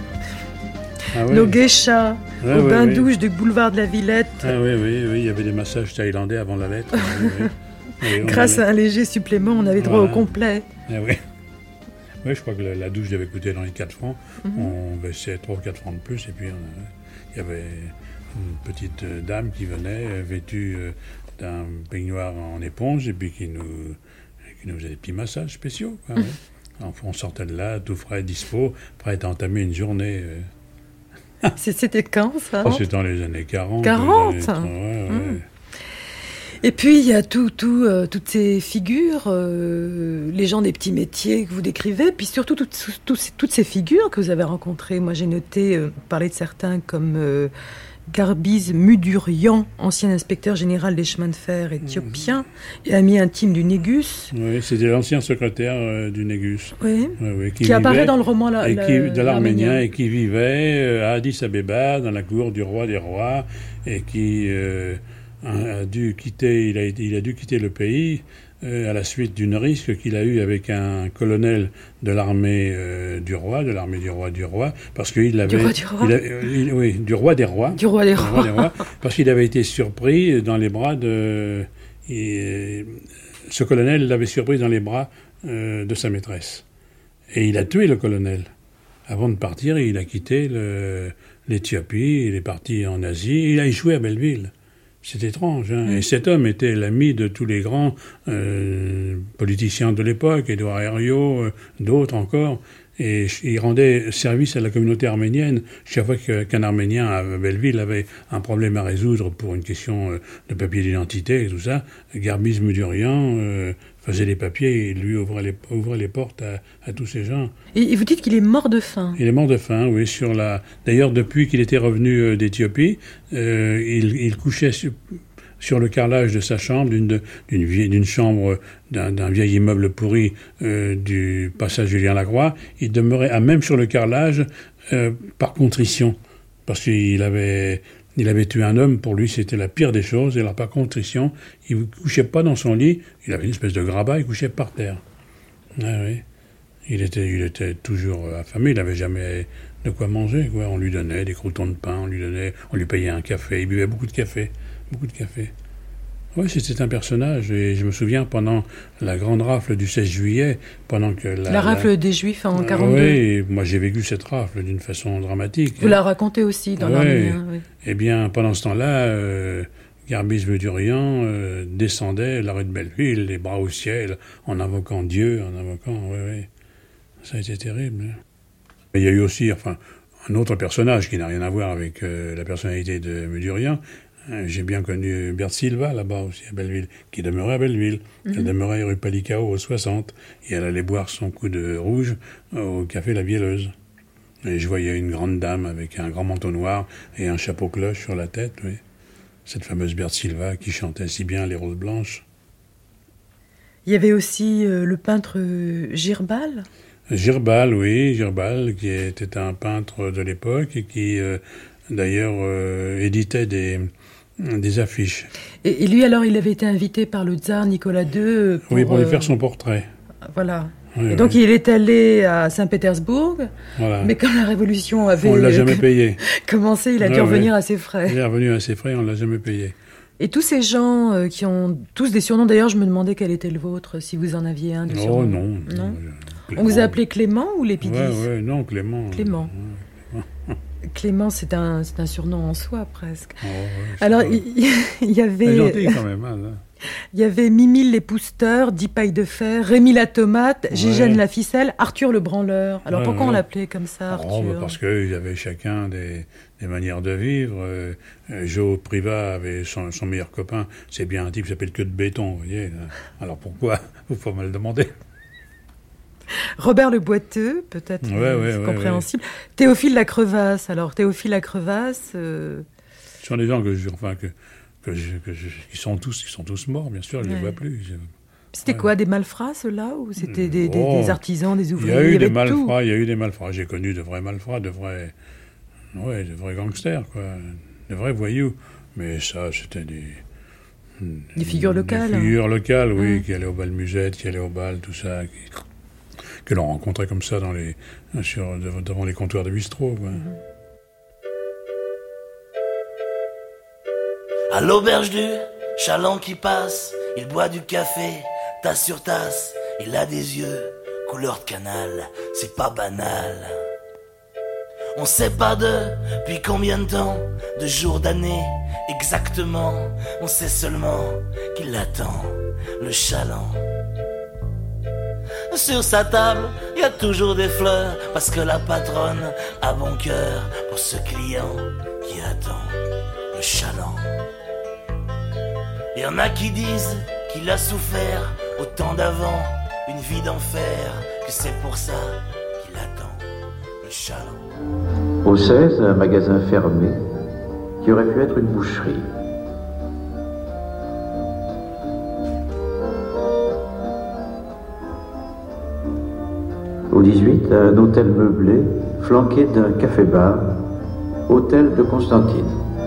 Ah oui. Nos geishas, ouais, au ouais, bain-douche ouais. du boulevard de la Villette. Ah oui, oui, oui, il y avait des massages thaïlandais avant la lettre. oui, oui. Oui, Grâce avait... à un léger supplément, on avait droit voilà. au complet. Ah oui. Oui, je crois que la, la douche devait coûter dans les quatre francs. Mm-hmm. On baissait trois ou quatre francs de plus. Et puis, on, il y avait une petite dame qui venait, vêtue d'un peignoir en éponge, et puis qui nous... qui nous faisait des petits massages spéciaux. Quoi, ouais. Enfin, on sortait de là, tout frais, dispo, prêt à entamer une journée. Euh... C'était quand, ça ? Oh, c'était dans les années quarante. quarante les années... Ouais, ouais. Mmh. Et puis, il y a tout, tout, euh, toutes ces figures, euh, les gens des petits métiers que vous décrivez, puis surtout tout, tout, tout, toutes ces figures que vous avez rencontrées. Moi, j'ai noté, euh, parler de certains comme... Euh, Garbiz Mudurian, ancien inspecteur général des chemins de fer éthiopien mmh. et ami intime du Négus. Oui, c'était l'ancien secrétaire euh, du Négus. Oui. Oui, oui, qui, qui apparaît dans le roman la, et la, qui, de l'Arménien et qui vivait euh, à Addis Abeba, dans la cour du roi des rois, et qui euh, a, a dû quitter, il a, il a dû quitter le pays euh, à la suite d'une risque qu'il a eu avec un colonel de l'armée euh, du roi, de l'armée du roi du roi, parce qu'il avait... Du roi du roi. Il a, il, oui, du roi des rois. Du roi des rois. Roi des rois parce qu'il avait été surpris dans les bras de... Et, ce colonel l'avait surpris dans les bras euh, de sa maîtresse. Et il a tué le colonel. Avant de partir, il a quitté le, l'Éthiopie, il est parti en Asie, il a échoué à Belleville. C'est étrange, hein. Mmh. Et cet homme était l'ami de tous les grands euh, politiciens de l'époque, Édouard Herriot, euh, d'autres encore, et il rendait service à la communauté arménienne. Chaque fois que, qu'un Arménien à Belleville avait un problème à résoudre pour une question euh, de papier d'identité et tout ça, Garbiz Mudurian euh, faisait les papiers et lui ouvrait les, ouvrait les portes à, à tous ces gens. Et, et vous dites qu'il est mort de faim. Il est mort de faim, oui. Sur la... D'ailleurs, depuis qu'il était revenu euh, d'Éthiopie, euh, il, il couchait sur, sur le carrelage de sa chambre, d'une, d'une, vieille, d'une chambre, d'un, d'un vieil immeuble pourri euh, du passage Julien Lacroix. Il demeurait à même sur le carrelage euh, par contrition, parce qu'il avait, il avait tué un homme. Pour lui, c'était la pire des choses. Et alors, par contrition, il ne couchait pas dans son lit. Il avait une espèce de grabat, il couchait par terre. Ah, oui. Il était, il était toujours affamé. Il n'avait jamais de quoi manger, quoi. On lui donnait des croûtons de pain, on lui donnait, on lui payait un café. Il buvait beaucoup de café. Beaucoup de café. Oui, c'était un personnage. Et je me souviens, pendant la grande rafle du seize juillet, pendant que la... La rafle la... des Juifs en quarante-deux. Oui, moi j'ai vécu cette rafle d'une façon dramatique. Vous la racontez aussi dans oui. l'Arménien. Oui. Eh bien, pendant ce temps-là, euh, Garbis Bedurian euh, descendait la rue de Belleville, les bras au ciel, en invoquant Dieu, en invoquant... Oui, oui. Ça a été terrible. Mais il y a eu aussi, enfin... un autre personnage qui n'a rien à voir avec euh, la personnalité de Bedurian. Euh, j'ai bien connu Berthe Silva, là-bas aussi, à Belleville, qui demeurait à Belleville. Mm-hmm. Elle demeurait rue Palicao, au soixante. Et elle allait boire son coup de rouge au café La Vielleuse. Et je voyais une grande dame avec un grand manteau noir et un chapeau cloche sur la tête, oui. Cette fameuse Berthe Silva qui chantait si bien Les Roses Blanches. Il y avait aussi euh, le peintre Girbal. Girbal, oui, Girbal, qui était un peintre de l'époque et qui, euh, d'ailleurs, euh, éditait des, des affiches. Et, et lui, alors, il avait été invité par le tsar Nicolas deux pour... Oui, pour lui faire son portrait. Voilà. Oui, et donc, oui. il est allé à Saint-Pétersbourg, voilà. Mais quand la Révolution avait on l'a jamais payé. commencé, il a ouais, dû revenir ouais. à ses frais. Il est revenu à ses frais, on ne l'a jamais payé. Et tous ces gens euh, qui ont tous des surnoms, d'ailleurs, je me demandais quel était le vôtre, si vous en aviez un de surnom. Oh non. Non. non on vous a appelé Clément ou Lépidis ? Oui, ouais, non, Clément. Clément. Ouais. Clément, c'est un, c'est un surnom en soi, presque. Oh, ouais, alors, il, il y avait... C'est gentil, quand même, hein, là. Il y avait Mimile l'Épousteur, Dix Pailles de Fer, Rémi la Tomate, ouais. Gégène la Ficelle, Arthur le Branleur. Alors, ouais, pourquoi ouais. on l'appelait comme ça, Arthur ? Oh, bah parce qu'ils avaient chacun des, des manières de vivre. Euh, Joe Privat avait son, son meilleur copain. C'est bien un type qui s'appelle Queue de Béton, vous voyez. Là. Alors, pourquoi ? Il faut me le demander. Robert le Boiteux, peut-être ouais, euh, ouais, compréhensible. Ouais, ouais. Théophile la Crevasse. Alors, Théophile la Crevasse... Euh... Ce sont des gens que je... Enfin, que, que je, que je, qui sont tous, qui sont tous morts, bien sûr, je ne ouais. les vois plus. Je... C'était ouais. quoi, des malfrats, ceux-là ? Ou c'était des, des, oh, des artisans, des ouvriers ? Il y a eu il y des malfrats, tout. il y a eu des malfrats. J'ai connu de vrais malfrats, de vrais... Ouais, de vrais gangsters, quoi. De vrais voyous. Mais ça, c'était des... Des figures locales. Des figures locales, oui, mmh. qui allaient au bal musette, qui allaient au bal, tout ça... Qui... que l'on rencontrait comme ça dans les, sur, devant les comptoirs de bistrot. Quoi. Mmh. À l'auberge du chaland qui passe, il boit du café, tasse sur tasse, il a des yeux, couleur de canal, c'est pas banal. On sait pas depuis combien de temps, de jours, d'années, exactement, on sait seulement qu'il attend, le chaland. Sur sa table, y a toujours des fleurs, parce que la patronne a bon cœur pour ce client qui attend le chaland. Y en a qui disent qu'il a souffert autant d'avant, une vie d'enfer, que c'est pour ça qu'il attend le chaland. Au seize, un magasin fermé qui aurait pu être une boucherie. Au dix-huit, un hôtel meublé, flanqué d'un café-bar, hôtel de Constantine.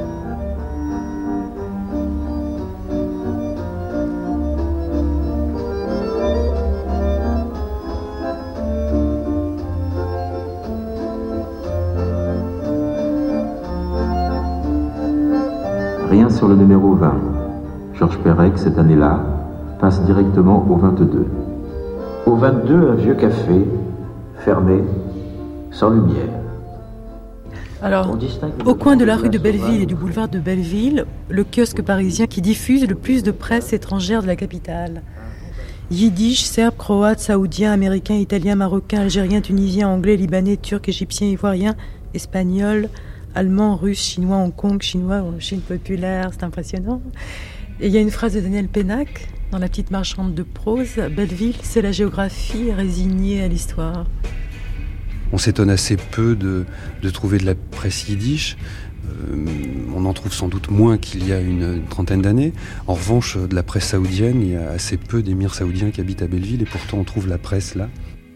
Rien sur le numéro vingt. Georges Perec, cette année-là, passe directement au vingt-deux. Au vingt-deux, un vieux café, fermé, sans lumière. Alors, au coin de la rue de Belleville et du boulevard de Belleville, le kiosque parisien qui diffuse le plus de presse étrangère de la capitale. Yiddish, serbe, croate, saoudien, américain, italien, marocain, algérien, tunisien, anglais, libanais, turc, égyptien, ivoirien, espagnol, allemand, russe, chinois, Hong Kong, chinois, Chine populaire, c'est impressionnant. Et il y a une phrase de Daniel Pénac dans La petite marchande de prose, Belleville, c'est la géographie résignée à l'histoire. On s'étonne assez peu de, de trouver de la presse yiddish, Euh, on en trouve sans doute moins qu'il y a une trentaine d'années. En revanche, de la presse saoudienne, il y a assez peu d'émirs saoudiens qui habitent à Belleville et pourtant on trouve la presse là.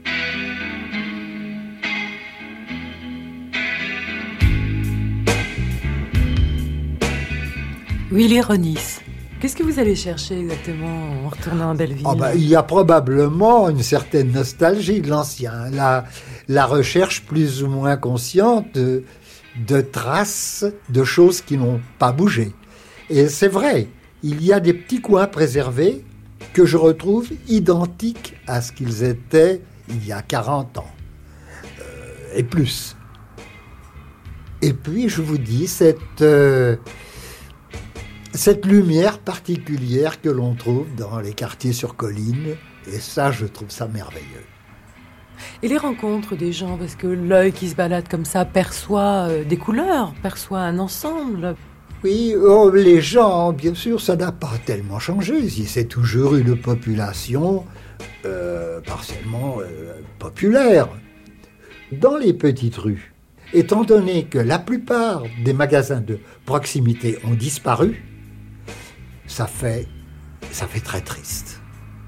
Willy Ronis, qu'est-ce que vous allez chercher exactement en retournant à Belleville? Oh ben, il y a probablement une certaine nostalgie de l'ancien, la, la recherche plus ou moins consciente de, de traces de choses qui n'ont pas bougé. Et c'est vrai, il y a des petits coins préservés que je retrouve identiques à ce qu'ils étaient il y a quarante ans, euh, et plus. Et puis, je vous dis, cette... Euh, cette lumière particulière que l'on trouve dans les quartiers sur colline, et ça, je trouve ça merveilleux. Et les rencontres des gens, parce que l'œil qui se balade comme ça perçoit euh, des couleurs, perçoit un ensemble. Oui, oh, les gens, bien sûr, ça n'a pas tellement changé. C'est toujours une population euh, partiellement euh, populaire. Dans les petites rues, étant donné que la plupart des magasins de proximité ont disparu, ça fait, ça fait très triste.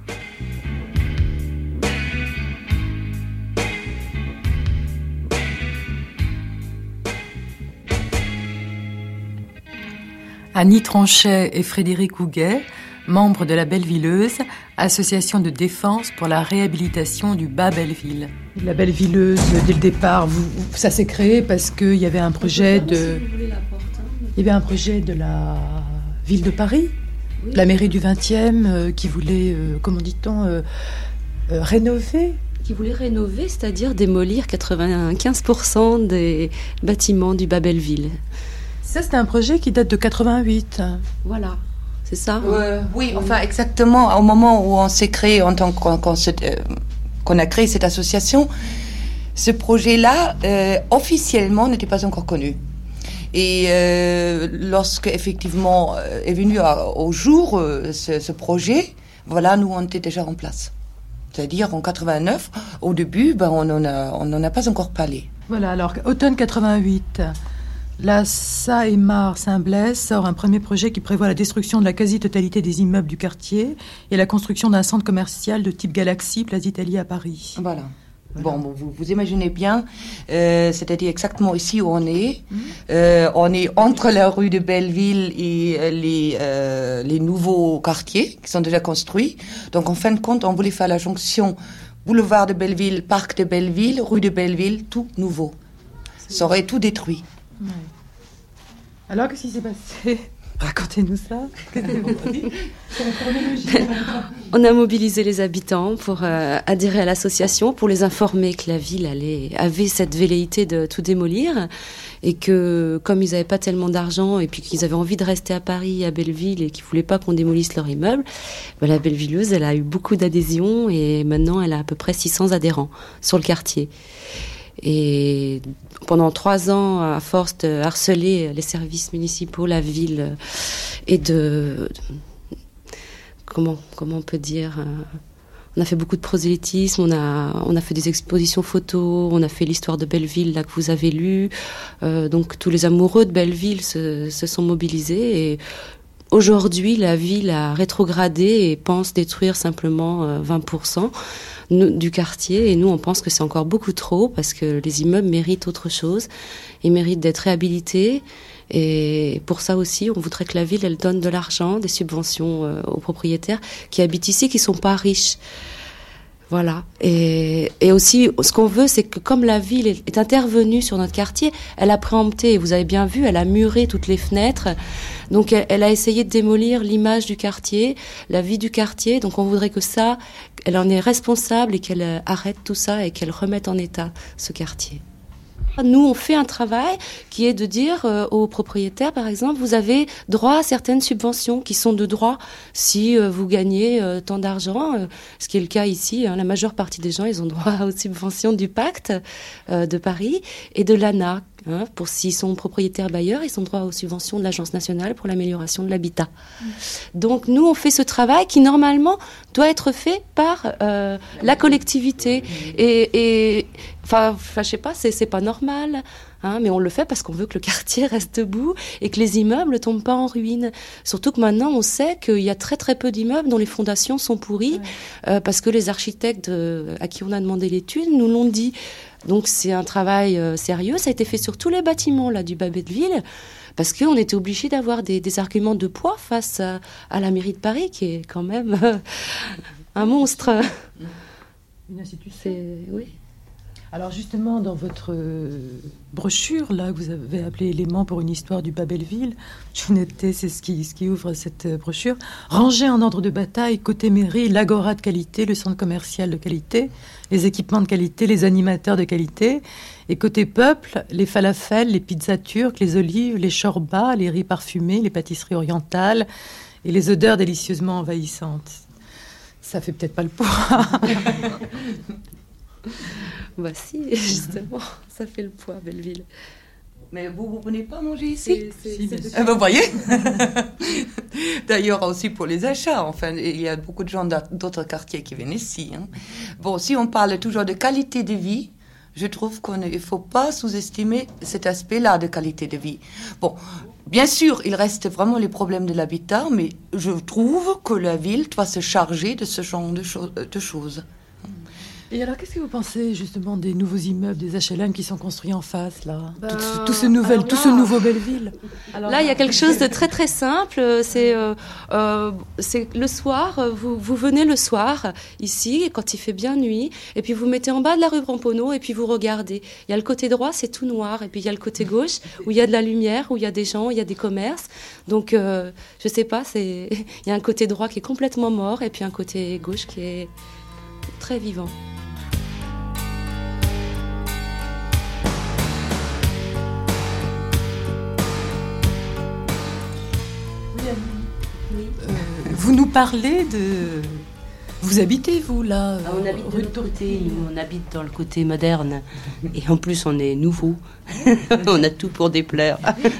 Annie Tronchet et Frédéric Houguet, membres de la Bellevilleuse, association de défense pour la réhabilitation du bas Belleville. La Bellevilleuse, dès le départ, vous, ça s'est créé parce qu'il y avait un projet de... Il y avait un projet de la ville de Paris, oui. La mairie du vingtième, euh, qui voulait, euh, comment dit-on, euh, euh, rénover. Qui voulait rénover, c'est-à-dire démolir quatre-vingt-quinze pour cent des bâtiments du bas Belleville. Ça, c'était un projet qui date de quatre-vingt-huit. Voilà. C'est ça euh, Oui, enfin exactement. Au moment où on s'est créé, en tant qu'on, qu'on, se, euh, qu'on a créé cette association, ce projet-là, euh, officiellement, n'était pas encore connu. Et euh, lorsque effectivement euh, est venu à, au jour euh, ce, ce projet, voilà, nous on était déjà en place. C'est-à-dire en quatre-vingt-neuf, au début, ben, on n'en a, on n'en a pas encore parlé. Voilà, alors automne quatre-vingt-huit. La Saemar Saint-Blaise sort un premier projet qui prévoit la destruction de la quasi-totalité des immeubles du quartier et la construction d'un centre commercial de type Galaxy, Place d'Italie à Paris. Voilà. Voilà. Bon, vous, vous imaginez bien, euh, c'est-à-dire exactement ici où on est. Mmh. Euh, on est entre la rue de Belleville et euh, les, euh, les nouveaux quartiers qui sont déjà construits. Donc, en fin de compte, on voulait faire la jonction boulevard de Belleville, parc de Belleville, rue de Belleville, tout nouveau. Ça aurait tout détruit. Ouais. Alors, qu'est-ce qui s'est passé ? Racontez-nous ça. On a mobilisé les habitants pour euh, adhérer à l'association, pour les informer que la ville allait, avait cette velléité de tout démolir et que, comme ils n'avaient pas tellement d'argent et puis qu'ils avaient envie de rester à Paris, à Belleville et qu'ils ne voulaient pas qu'on démolisse leur immeuble, ben, la Bellevilleuse, elle a eu beaucoup d'adhésions et maintenant, elle a à peu près six cents adhérents sur le quartier. Et pendant trois ans, à force de harceler les services municipaux, la ville, et de... Comment, comment on peut dire on a fait beaucoup de prosélytisme, on a, on a fait des expositions photos, on a fait l'histoire de Belleville, là, que vous avez lu. Euh, donc, tous les amoureux de Belleville se, se sont mobilisés. Et aujourd'hui, la ville a rétrogradé et pense détruire simplement vingt pour cent du quartier. Et nous, on pense que c'est encore beaucoup trop parce que les immeubles méritent autre chose. Ils méritent d'être réhabilités. Et pour ça aussi, on voudrait que la ville, elle donne de l'argent, des subventions euh, aux propriétaires qui habitent ici, qui sont pas riches. Voilà. Et, et aussi, ce qu'on veut, c'est que comme la ville est, est intervenue sur notre quartier, elle a préempté, vous avez bien vu, elle a muré toutes les fenêtres. Donc, elle, elle a essayé de démolir l'image du quartier, la vie du quartier. Donc, on voudrait que ça, elle en est responsable et qu'elle arrête tout ça et qu'elle remette en état ce quartier. Nous, on fait un travail qui est de dire euh, aux propriétaires, par exemple, vous avez droit à certaines subventions qui sont de droit si euh, vous gagnez euh, tant d'argent, euh, ce qui est le cas ici. Hein, la majeure partie des gens, ils ont droit aux subventions du pacte euh, de Paris et de l'A N A. Hein, pour s'ils sont propriétaires bailleurs, ils ont droit aux subventions de l'Agence nationale pour l'amélioration de l'habitat. Mmh. Donc nous, on fait ce travail qui normalement doit être fait par euh, la collectivité. Et, et enfin, je sais pas, c'est, c'est pas normal. Hein, mais on le fait parce qu'on veut que le quartier reste debout et que les immeubles ne tombent pas en ruine. Surtout que maintenant, on sait qu'il y a très très peu d'immeubles dont les fondations sont pourries, ouais. euh, parce que les architectes euh, à qui on a demandé l'étude nous l'ont dit. Donc c'est un travail euh, sérieux. Ça a été fait sur tous les bâtiments là, du Babet de Ville, parce qu'on était obligé d'avoir des, des arguments de poids face à, à la mairie de Paris, qui est quand même euh, un monstre. Une institution. C'est... Oui. Alors justement, dans votre brochure, là, que vous avez appelé Éléments pour une histoire du Babelville, je notais, c'est ce qui, ce qui ouvre cette brochure, rangé en ordre de bataille, côté mairie, l'agora de qualité, le centre commercial de qualité, les équipements de qualité, les animateurs de qualité, et côté peuple, les falafels, les pizzas turques, les olives, les chorbas, les riz parfumés, les pâtisseries orientales, et les odeurs délicieusement envahissantes. Ça fait peut-être pas le poids. Bah si, justement, ça fait le poids, Belleville. Mais vous, vous venez pas manger ici? C'est, c'est, c'est, c'est ah, vous voyez. D'ailleurs, aussi pour les achats, enfin, il y a beaucoup de gens d'autres quartiers qui viennent ici. Hein. Bon, si on parle toujours de qualité de vie, je trouve qu'il ne faut pas sous-estimer cet aspect-là de qualité de vie. Bon, bien sûr, il reste vraiment les problèmes de l'habitat, mais je trouve que la ville doit se charger de ce genre de, cho- de choses. Et alors, qu'est-ce que vous pensez justement des nouveaux immeubles, des H L M qui sont construits en face, là, ben, tout, ce, tout, ce nouvel, là, tout ce nouveau Belleville? Alors, là, il y a quelque chose de très très simple. C'est, euh, euh, c'est le soir, vous, vous venez le soir, ici, quand il fait bien nuit, et puis vous mettez en bas de la rue Ramponneau, et puis vous regardez. Il y a le côté droit, c'est tout noir, et puis il y a le côté gauche, où il y a de la lumière, où il y a des gens, il y a des commerces. Donc, euh, je sais pas, c'est... il y a un côté droit qui est complètement mort, et puis un côté gauche qui est très vivant. Oui. Euh, vous nous parlez de... Vous habitez, vous, là ah, On habite de l'autre côté, nous, on habite dans le côté moderne. Et en plus, on est nouveau. On a tout pour déplaire.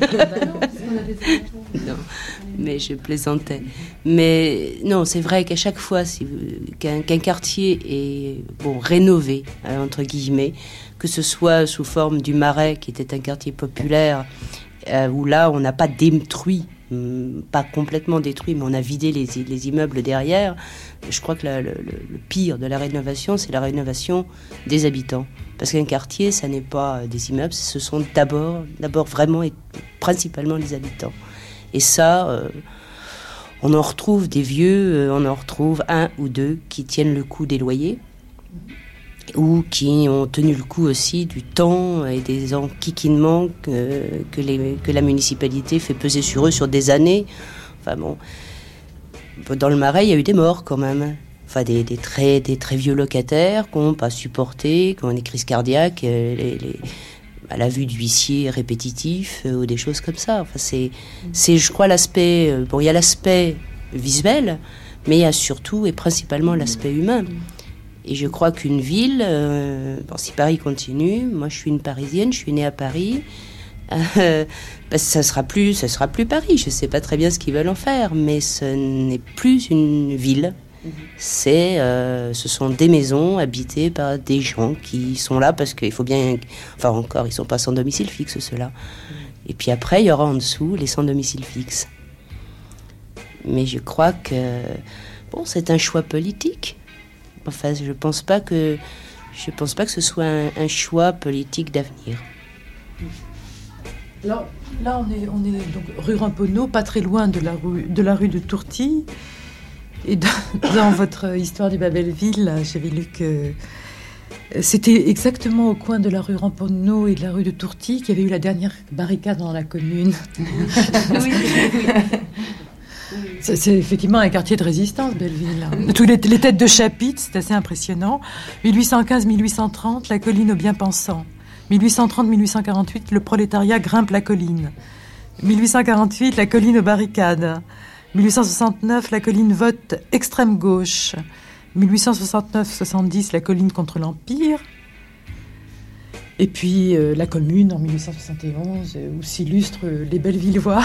Non, mais je plaisantais. Mais non, c'est vrai qu'à chaque fois si vous, qu'un, qu'un quartier est bon, rénové, entre guillemets, que ce soit sous forme du Marais, qui était un quartier populaire, euh, où là, on n'a pas détruit, pas complètement détruit, mais on a vidé les, les immeubles derrière. Je crois que la, le, le pire de la rénovation, c'est la rénovation des habitants. Parce qu'un quartier, ça n'est pas des immeubles, ce sont d'abord, d'abord vraiment et principalement les habitants. Et ça, euh, on en retrouve des vieux, euh, on en retrouve un ou deux qui tiennent le coup des loyers, ou qui ont tenu le coup aussi du temps et des enquiquinements que, que, les, que la municipalité fait peser sur eux sur des années. Enfin bon, dans le Marais, il y a eu des morts quand même. Enfin, des, des, très, des très vieux locataires qui n'ont pas supporté, qui ont des crises cardiaques, les, les, à la vue d'huissiers répétitifs euh, ou des choses comme ça. Enfin, c'est, c'est, je crois, l'aspect... Euh, bon, il y a l'aspect visuel, mais il y a surtout et principalement l'aspect humain. Et je crois qu'une ville, euh, bon, si Paris continue, moi je suis une Parisienne, je suis née à Paris, euh, bah, ça sera plus, ça sera plus Paris. Je ne sais pas très bien ce qu'ils veulent en faire, mais ce n'est plus une ville. C'est, euh, ce sont des maisons habitées par des gens qui sont là parce qu'il faut bien... Enfin encore, ils ne sont pas sans domicile fixe, ceux-là. Et puis après, il y aura en dessous les sans domicile fixe. Mais je crois que... Bon, c'est un choix politique. Enfin, je pense pas que je pense pas que ce soit un, un choix politique d'avenir. Alors, là, on est, on est donc rue Ramponneau, pas très loin de la rue de, la rue de Tourtille. Et dans, dans votre histoire du Babelville, là, j'avais lu que c'était exactement au coin de la rue Ramponneau et de la rue de Tourtille qu'il y avait eu la dernière barricade dans la commune. Oui, oui. C'est, c'est effectivement un quartier de résistance, Belleville. Tous les, les têtes de chapitre, c'est assez impressionnant. dix-huit cent quinze à dix-huit cent trente, la colline aux bien-pensants. dix-huit cent trente à dix-huit cent quarante-huit, le prolétariat grimpe la colline. dix-huit cent quarante-huit, la colline aux barricades. dix-huit cent soixante-neuf, la colline vote extrême gauche. dix-huit cent soixante-neuf soixante-dix, la colline contre l'Empire. Et puis euh, la Commune en mille huit cent soixante et onze, euh, où s'illustrent euh, les Bellevillois.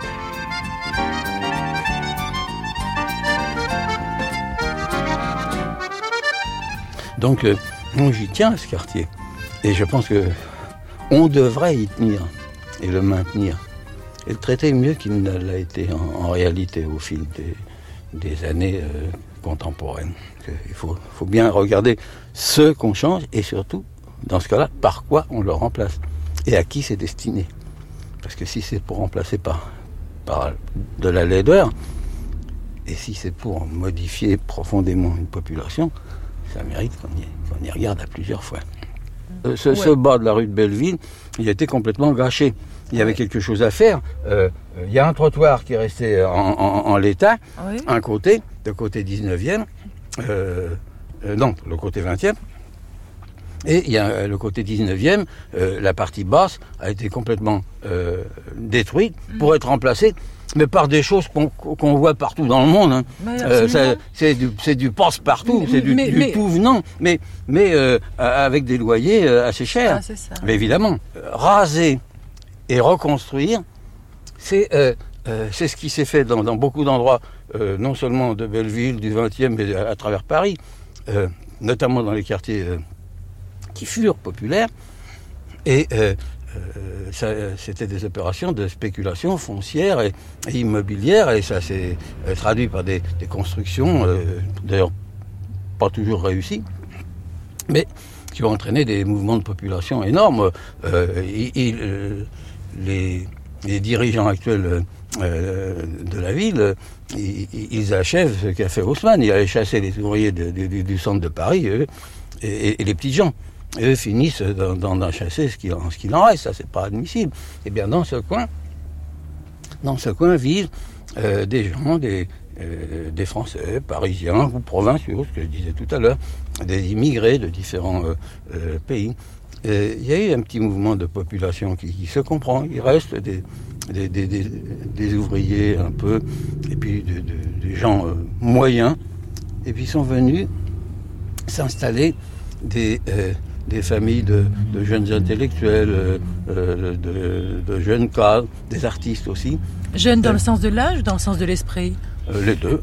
Donc, euh, donc j'y tiens à ce quartier. Et je pense que on devrait y tenir et le maintenir. Et le traiter mieux qu'il ne l'a été en, en réalité au fil des, des années euh, contemporaines. Il faut, faut bien regarder ce qu'on change et surtout, dans ce cas-là, par quoi on le remplace et à qui c'est destiné. Parce que si c'est pour remplacer par, par de la laideur, et si c'est pour modifier profondément une population, ça mérite qu'on y, qu'on y regarde à plusieurs fois. Euh, ce, ouais. ce bas de la rue de Belleville, il a été complètement gâché. Il y avait quelque chose à faire. Euh, il y a un trottoir qui est resté en, en, en l'état, oui. un côté, le côté dix-neuvième, euh, euh, non, le côté vingtième, et il y a le côté dix-neuvième, euh, la partie basse a été complètement euh, détruite pour être remplacée, mais par des choses qu'on, qu'on voit partout dans le monde. Hein. Euh, ça, c'est du, c'est du passe-partout, mais, c'est du, mais, du mais, tout venant, mais, mais euh, avec des loyers assez chers. Ah, c'est ça. Mais évidemment, raser et reconstruire, c'est, euh, euh, c'est ce qui s'est fait dans, dans beaucoup d'endroits, euh, non seulement de Belleville, du vingtième, mais à, à travers Paris, euh, notamment dans les quartiers euh, qui furent populaires. Et euh, euh, ça, c'était des opérations de spéculation foncière et, et immobilière, et ça s'est euh, traduit par des, des constructions, euh, d'ailleurs pas toujours réussies, mais qui ont entraîné des mouvements de population énormes. Euh, il, il, euh, les, les dirigeants actuels euh, de la ville, ils, ils achèvent ce qu'a fait Haussmann. Il allait chasser les ouvriers de, de, du, du centre de Paris eux, et, et les petits gens. Et eux finissent d'en, d'en chasser ce qu'il, en, ce qu'il en reste. Ça, c'est pas admissible. Et bien, dans ce coin, dans ce coin vivent euh, des gens, des, euh, des Français, Parisiens ou provinciaux, ce que je disais tout à l'heure, des immigrés de différents euh, euh, pays. Il y a eu un petit mouvement de population qui, qui se comprend. Il reste des, des, des, des, des ouvriers un peu, et puis de, de, des gens euh, moyens. Et puis sont venus s'installer des, euh, des familles de, de jeunes intellectuels, euh, de, de jeunes cadres, des artistes aussi. Jeunes dans euh, le sens de l'âge ou dans le sens de l'esprit ? euh, Les deux.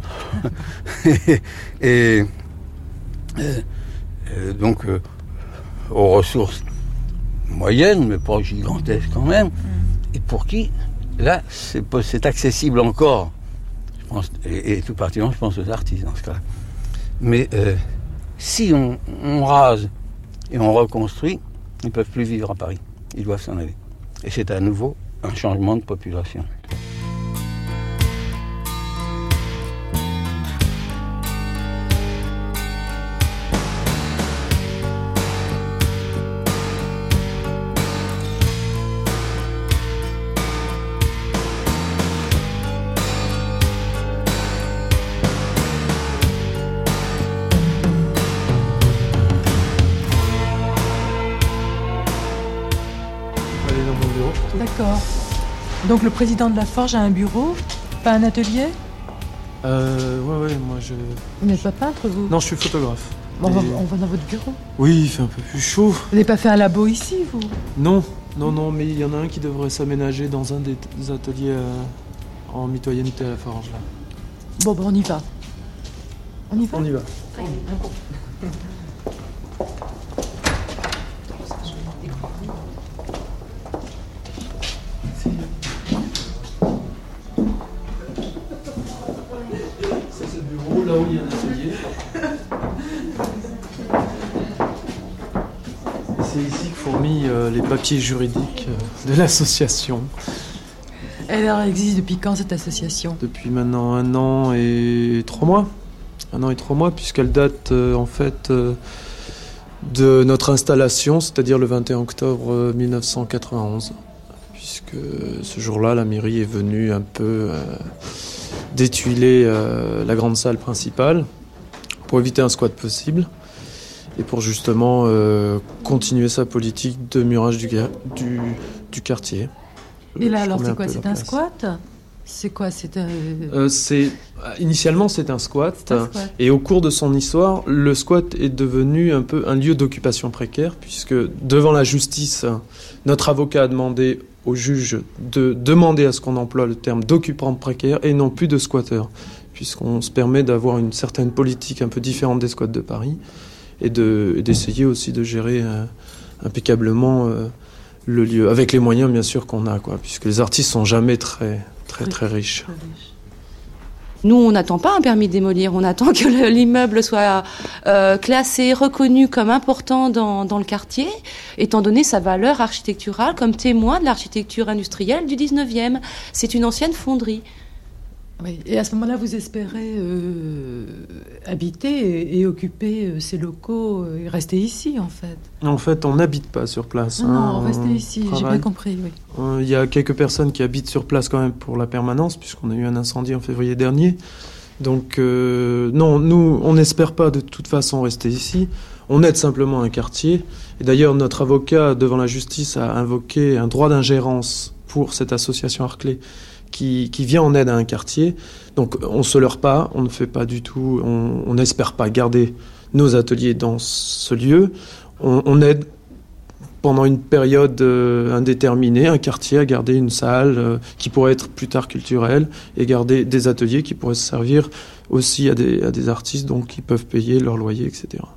et euh, euh, donc... Euh, aux ressources moyennes, mais pas gigantesques quand même, et pour qui, là, c'est, c'est accessible encore, je pense, et, et tout particulièrement, je pense aux artistes dans ce cas-là. Mais euh, si on, on rase et on reconstruit, ils ne peuvent plus vivre à Paris, ils doivent s'en aller. Et c'est à nouveau un changement de population. D'accord. Donc le président de la Forge a un bureau, pas un atelier ? Euh, ouais, ouais, moi je... Vous n'êtes pas peintre, vous ? Non, je suis photographe. Bon, Et... on, va, on va dans votre bureau. Oui, il fait un peu plus chaud. Vous n'avez pas fait un labo ici, vous ? Non, non, non, mais il y en a un qui devrait s'aménager dans un des, des ateliers euh, en mitoyenneté à la Forge, là. Bon, ben on y va. On y va ? On y va. Là où il y a un atelier. Et c'est ici que fourmillent euh, les papiers juridiques euh, de l'association. Et alors, elle existe depuis quand, cette association ? Depuis maintenant un an et trois mois. Un an et trois mois, puisqu'elle date euh, en fait euh, de notre installation, c'est-à-dire le vingt et un octobre euh, mille neuf cent quatre-vingt-onze. Puisque ce jour-là, la mairie est venue un peu... Euh, d'étuiler euh, la grande salle principale pour éviter un squat possible et pour justement euh, continuer sa politique de murage du, du, du quartier. Et là, alors, c'est quoi ? C'est un squat ? C'est quoi c'est un... euh, c'est, Initialement, c'est un squat. C'est un squat. Et au cours de son histoire, le squat est devenu un peu un lieu d'occupation précaire, puisque devant la justice, notre avocat a demandé au juge de demander à ce qu'on emploie le terme d'occupant précaire et non plus de squatteur, puisqu'on se permet d'avoir une certaine politique un peu différente des squats de Paris et, de, et d'essayer aussi de gérer euh, impeccablement euh, le lieu, avec les moyens bien sûr qu'on a, quoi, puisque les artistes sont jamais très... Très, très riche. Nous, on n'attend pas un permis de démolir, on attend que le, l'immeuble soit euh, classé, reconnu comme important dans, dans le quartier, étant donné sa valeur architecturale comme témoin de l'architecture industrielle du dix-neuvième. C'est une ancienne fonderie. Oui. Et à ce moment-là, vous espérez euh, habiter et, et occuper euh, ces locaux euh, et rester ici, en fait. En fait, on n'habite pas sur place. Non, hein, non, rester ici, travaille. J'ai bien compris, oui. Il euh, y a quelques personnes qui habitent sur place quand même pour la permanence, puisqu'on a eu un incendie en février dernier. Donc, euh, non, nous, on n'espère pas de toute façon rester ici. On aide simplement un quartier. Et d'ailleurs, notre avocat, devant la justice, a invoqué un droit d'ingérence pour cette association Arclay, Qui, qui vient en aide à un quartier. Donc on ne se leurre pas, on ne fait pas du tout, on n'espère pas garder nos ateliers dans ce lieu. On, on aide pendant une période euh, indéterminée un quartier à garder une salle euh, qui pourrait être plus tard culturelle et garder des ateliers qui pourraient se servir aussi à des, à des artistes donc qui peuvent payer leur loyer, et cetera.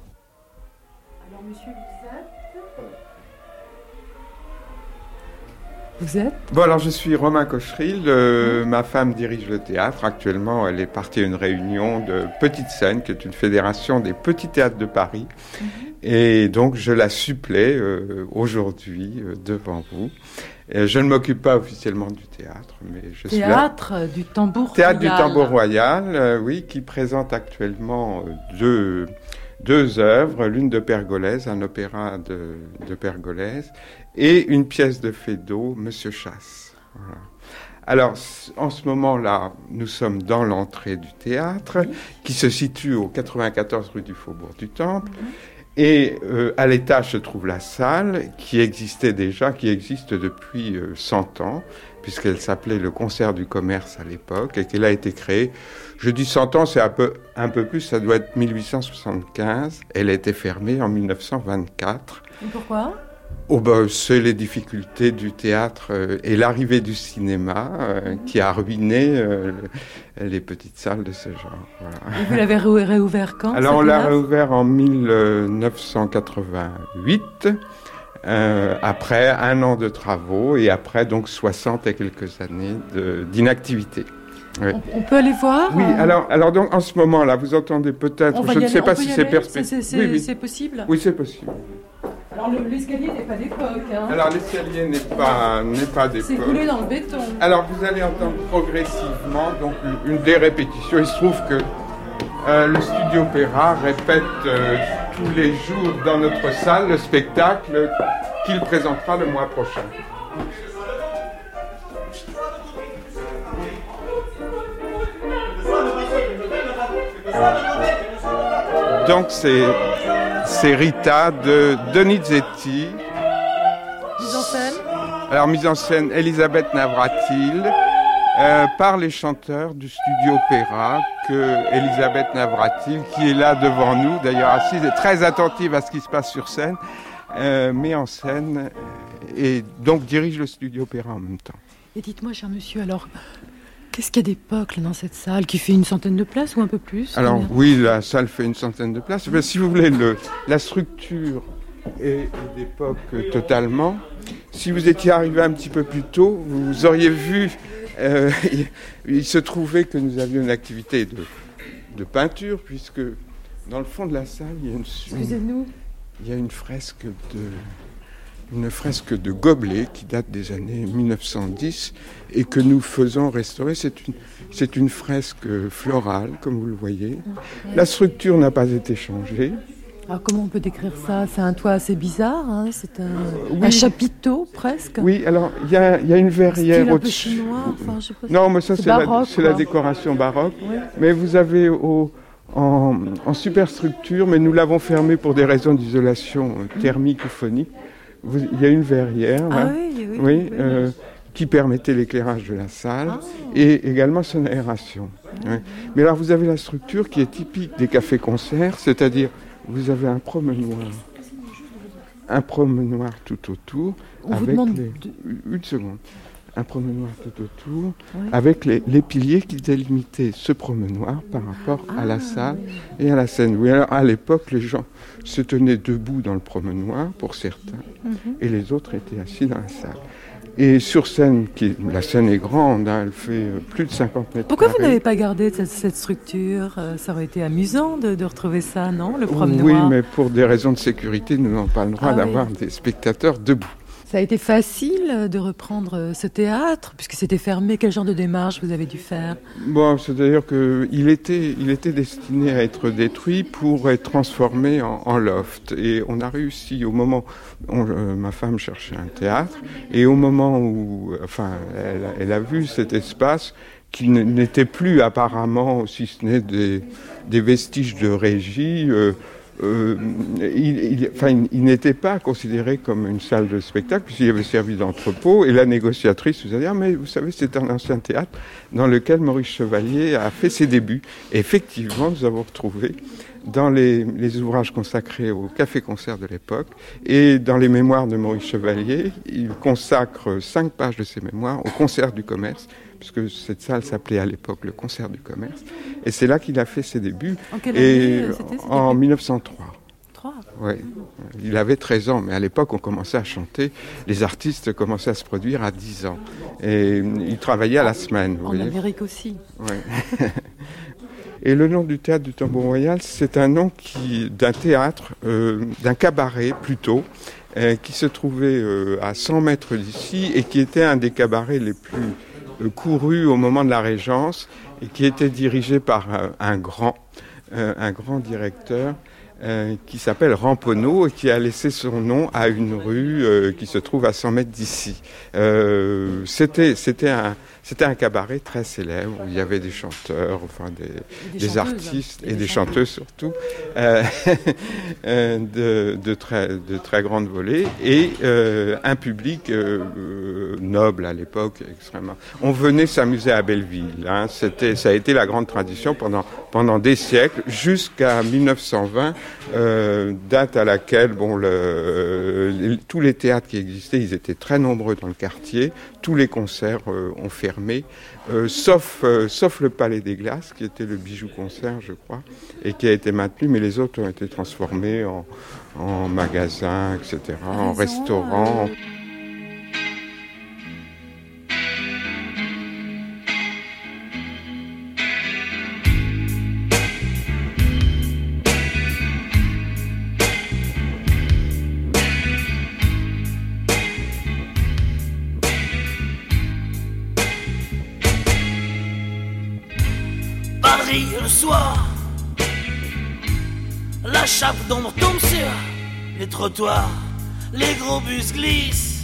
Vous êtes ? Bon, alors je suis Romain Cocheril, euh, ma femme dirige le théâtre. Actuellement, elle est partie à une réunion de Petite Scène, qui est une fédération des petits théâtres de Paris. Mm-hmm. Et donc, je la supplée euh, aujourd'hui euh, devant vous. Et je ne m'occupe pas officiellement du théâtre, mais je théâtre suis là. Théâtre du Tambour Théâtre Royal. du Tambour Royal, euh, oui, qui présente actuellement euh, deux... deux œuvres, l'une de Pergolèse, un opéra de, de Pergolèse, et une pièce de Feydeau, Monsieur Chasse. Voilà. Alors, en ce moment-là, nous sommes dans l'entrée du théâtre, oui. qui se situe au quatre-vingt-quatorze rue du Faubourg du Temple, oui. et euh, à l'étage se trouve la salle, qui existait déjà, qui existe depuis euh, cent ans, puisqu'elle s'appelait le Concert du Commerce à l'époque, et qu'elle a été créée. Je dis cent ans, c'est un peu, un peu plus, ça doit être mille huit cent soixante-quinze. Elle a été fermée en mille neuf cent vingt-quatre. Et pourquoi ? Oh ben, c'est les difficultés du théâtre euh, et l'arrivée du cinéma euh, mmh. qui a ruiné euh, les petites salles de ce genre. Voilà. Et vous l'avez ré- réouvert quand ? Alors on l'a réouvert en mille neuf cent quatre-vingt-huit. Euh, après un an de travaux et après donc soixante et quelques années de, d'inactivité. Oui. On, on peut aller voir ? Oui, euh... alors, alors donc en ce moment-là, vous entendez peut-être, je ne sais pas si c'est perspective. C'est, c'est, oui, oui. c'est possible ? Oui, c'est possible. Alors le, l'escalier n'est pas d'époque. Hein. Alors l'escalier n'est pas, n'est pas d'époque. C'est coulé dans le béton. Alors vous allez entendre progressivement donc une, une des répétitions. Il se trouve que euh, le Studio Opéra répète euh, tous les jours dans notre salle le spectacle qu'il présentera le mois prochain. Donc c'est, c'est Rita de Donizetti. Mise en scène. Alors mise en scène Elisabeth Navratil euh, par les chanteurs du Studio Opéra que Elisabeth Navratil, qui est là devant nous, d'ailleurs assise et très attentive à ce qui se passe sur scène, euh, met en scène et donc dirige le Studio Opéra en même temps. Et dites-moi, cher monsieur, alors... Qu'est-ce qu'il y a d'époque là, dans cette salle qui fait une centaine de places ou un peu plus ? Alors oui, la salle fait une centaine de places. Mais si vous voulez, le, la structure est, est d'époque euh, totalement. Si vous étiez arrivé un petit peu plus tôt, vous auriez vu, euh, il, il se trouvait que nous avions une activité de, de peinture, puisque dans le fond de la salle, il y a une, Excusez-nous. Il y a une fresque de... une fresque de Goblet qui date des années mille neuf cent dix et que nous faisons restaurer. C'est une, c'est une fresque florale, comme vous le voyez. La structure n'a pas été changée. Alors comment on peut décrire ça ? C'est un toit assez bizarre, hein ? C'est un, oui. un chapiteau presque. Oui, alors il y a, y a une verrière Style au-dessus. Un peu chinois, enfin, je sais pas. Non, mais ça c'est, c'est, baroque, la, c'est la décoration baroque. Oui. Mais vous avez au... En, en superstructure, mais nous l'avons fermée pour des raisons d'isolation thermique ou phonique. Vous, il y a une verrière, ah, là, oui, oui, oui, oui, euh, oui. qui permettait l'éclairage de la salle ah. et également son aération. Ah. Ouais. Mais alors vous avez la structure qui est typique des cafés-concerts, c'est-à-dire vous avez un promenoir, un promenoir tout autour, On avec vous demande les... de... une seconde, un promenoir tout autour, oui. avec les, les piliers qui délimitaient ce promenoir par rapport ah, à la salle oui. et à la scène. Oui, alors à l'époque, les gens se tenaient debout dans le promenoir, pour certains, mm-hmm. et les autres étaient assis dans la salle. Et sur scène, qui, la scène est grande, hein, elle fait plus de cinquante mètres. Pourquoi carrés. Vous n'avez pas gardé cette, cette structure ? Ça aurait été amusant de, de retrouver ça, non ? Le promenoir. Oui, mais pour des raisons de sécurité, nous n'avons pas le droit ah, d'avoir oui. des spectateurs debout. Ça a été facile de reprendre ce théâtre, puisque c'était fermé. Quel genre de démarche vous avez dû faire ? Bon, c'est-à-dire qu'il était, il était destiné à être détruit pour être transformé en, en loft. Et on a réussi, au moment où on, euh, ma femme cherchait un théâtre, et au moment où enfin, elle, elle a vu cet espace qui n'était plus apparemment, si ce n'est des, des vestiges de régie, euh, Euh, il, il, enfin, il, il n'était pas considéré comme une salle de spectacle puisqu'il avait servi d'entrepôt et la négociatrice nous a dit ah, mais vous savez c'est un ancien théâtre dans lequel Maurice Chevalier a fait ses débuts. Et effectivement nous avons retrouvé dans les, les ouvrages consacrés au café-concert de l'époque et dans les mémoires de Maurice Chevalier, il consacre cinq pages de ses mémoires au concert du commerce, puisque cette salle s'appelait à l'époque le concert du commerce, et c'est là qu'il a fait ses débuts. En quelle et année c'était, c'était en mille neuf cent trois. trois Oui, il avait treize ans, mais à l'époque on commençait à chanter, les artistes commençaient à se produire à dix ans, et il travaillait à la semaine. Vous en voyez. Amérique aussi. Oui. Et le nom du théâtre du Tambour Royal, c'est un nom qui, d'un théâtre, euh, d'un cabaret plutôt, euh, qui se trouvait euh, à cent mètres d'ici et qui était un des cabarets les plus euh, courus au moment de la Régence et qui était dirigé par euh, un grand, euh, un grand directeur euh, qui s'appelle Ramponneau et qui a laissé son nom à une rue euh, qui se trouve à cent mètres d'ici. Euh, c'était, c'était un... C'était un cabaret très célèbre où il y avait des chanteurs, enfin des, des, des artistes et, et des, des chanteuses surtout, euh, de, de, très, de très grande volée et euh, un public euh, euh, noble à l'époque extrêmement. On venait s'amuser à Belleville. Hein, c'était, ça a été la grande tradition pendant, pendant des siècles jusqu'à mille neuf cent vingt, euh, date à laquelle bon, le, les, tous les théâtres qui existaient, ils étaient très nombreux dans le quartier. Tous les concerts euh, ont fermé, euh, sauf, euh, sauf le Palais des Glaces, qui était le bijou-concert, je crois, et qui a été maintenu, mais les autres ont été transformés en, en magasins, et cetera, en restaurants. Le soir, la chape d'ombre tombe sur les trottoirs, les gros bus glissent.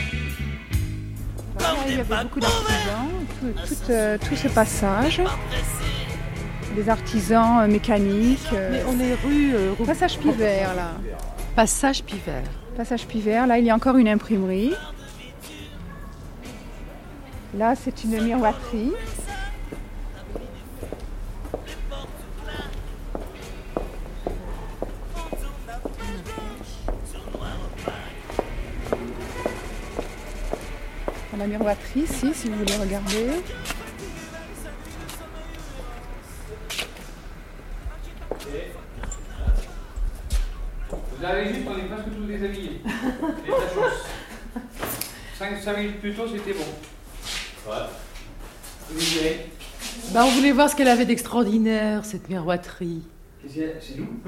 Là, il y avait beaucoup d'artisans, tout, tout, euh, tout ce passage, des artisans euh, mécaniques. Euh, Mais on est rue, euh, rue Passage Pivert là. Passage Pivert. Passage Pivert, là il y a encore une imprimerie. Là c'est une miroiterie. La miroiterie ici, si vous voulez regarder. Vous avez juste, on est presque tous déshabillés. Et la chance. cinq minutes plus tôt, c'était bon. Ouais. Vous direz. Bah, on voulait voir ce qu'elle avait d'extraordinaire, cette miroiterie. C'est, c'est nous.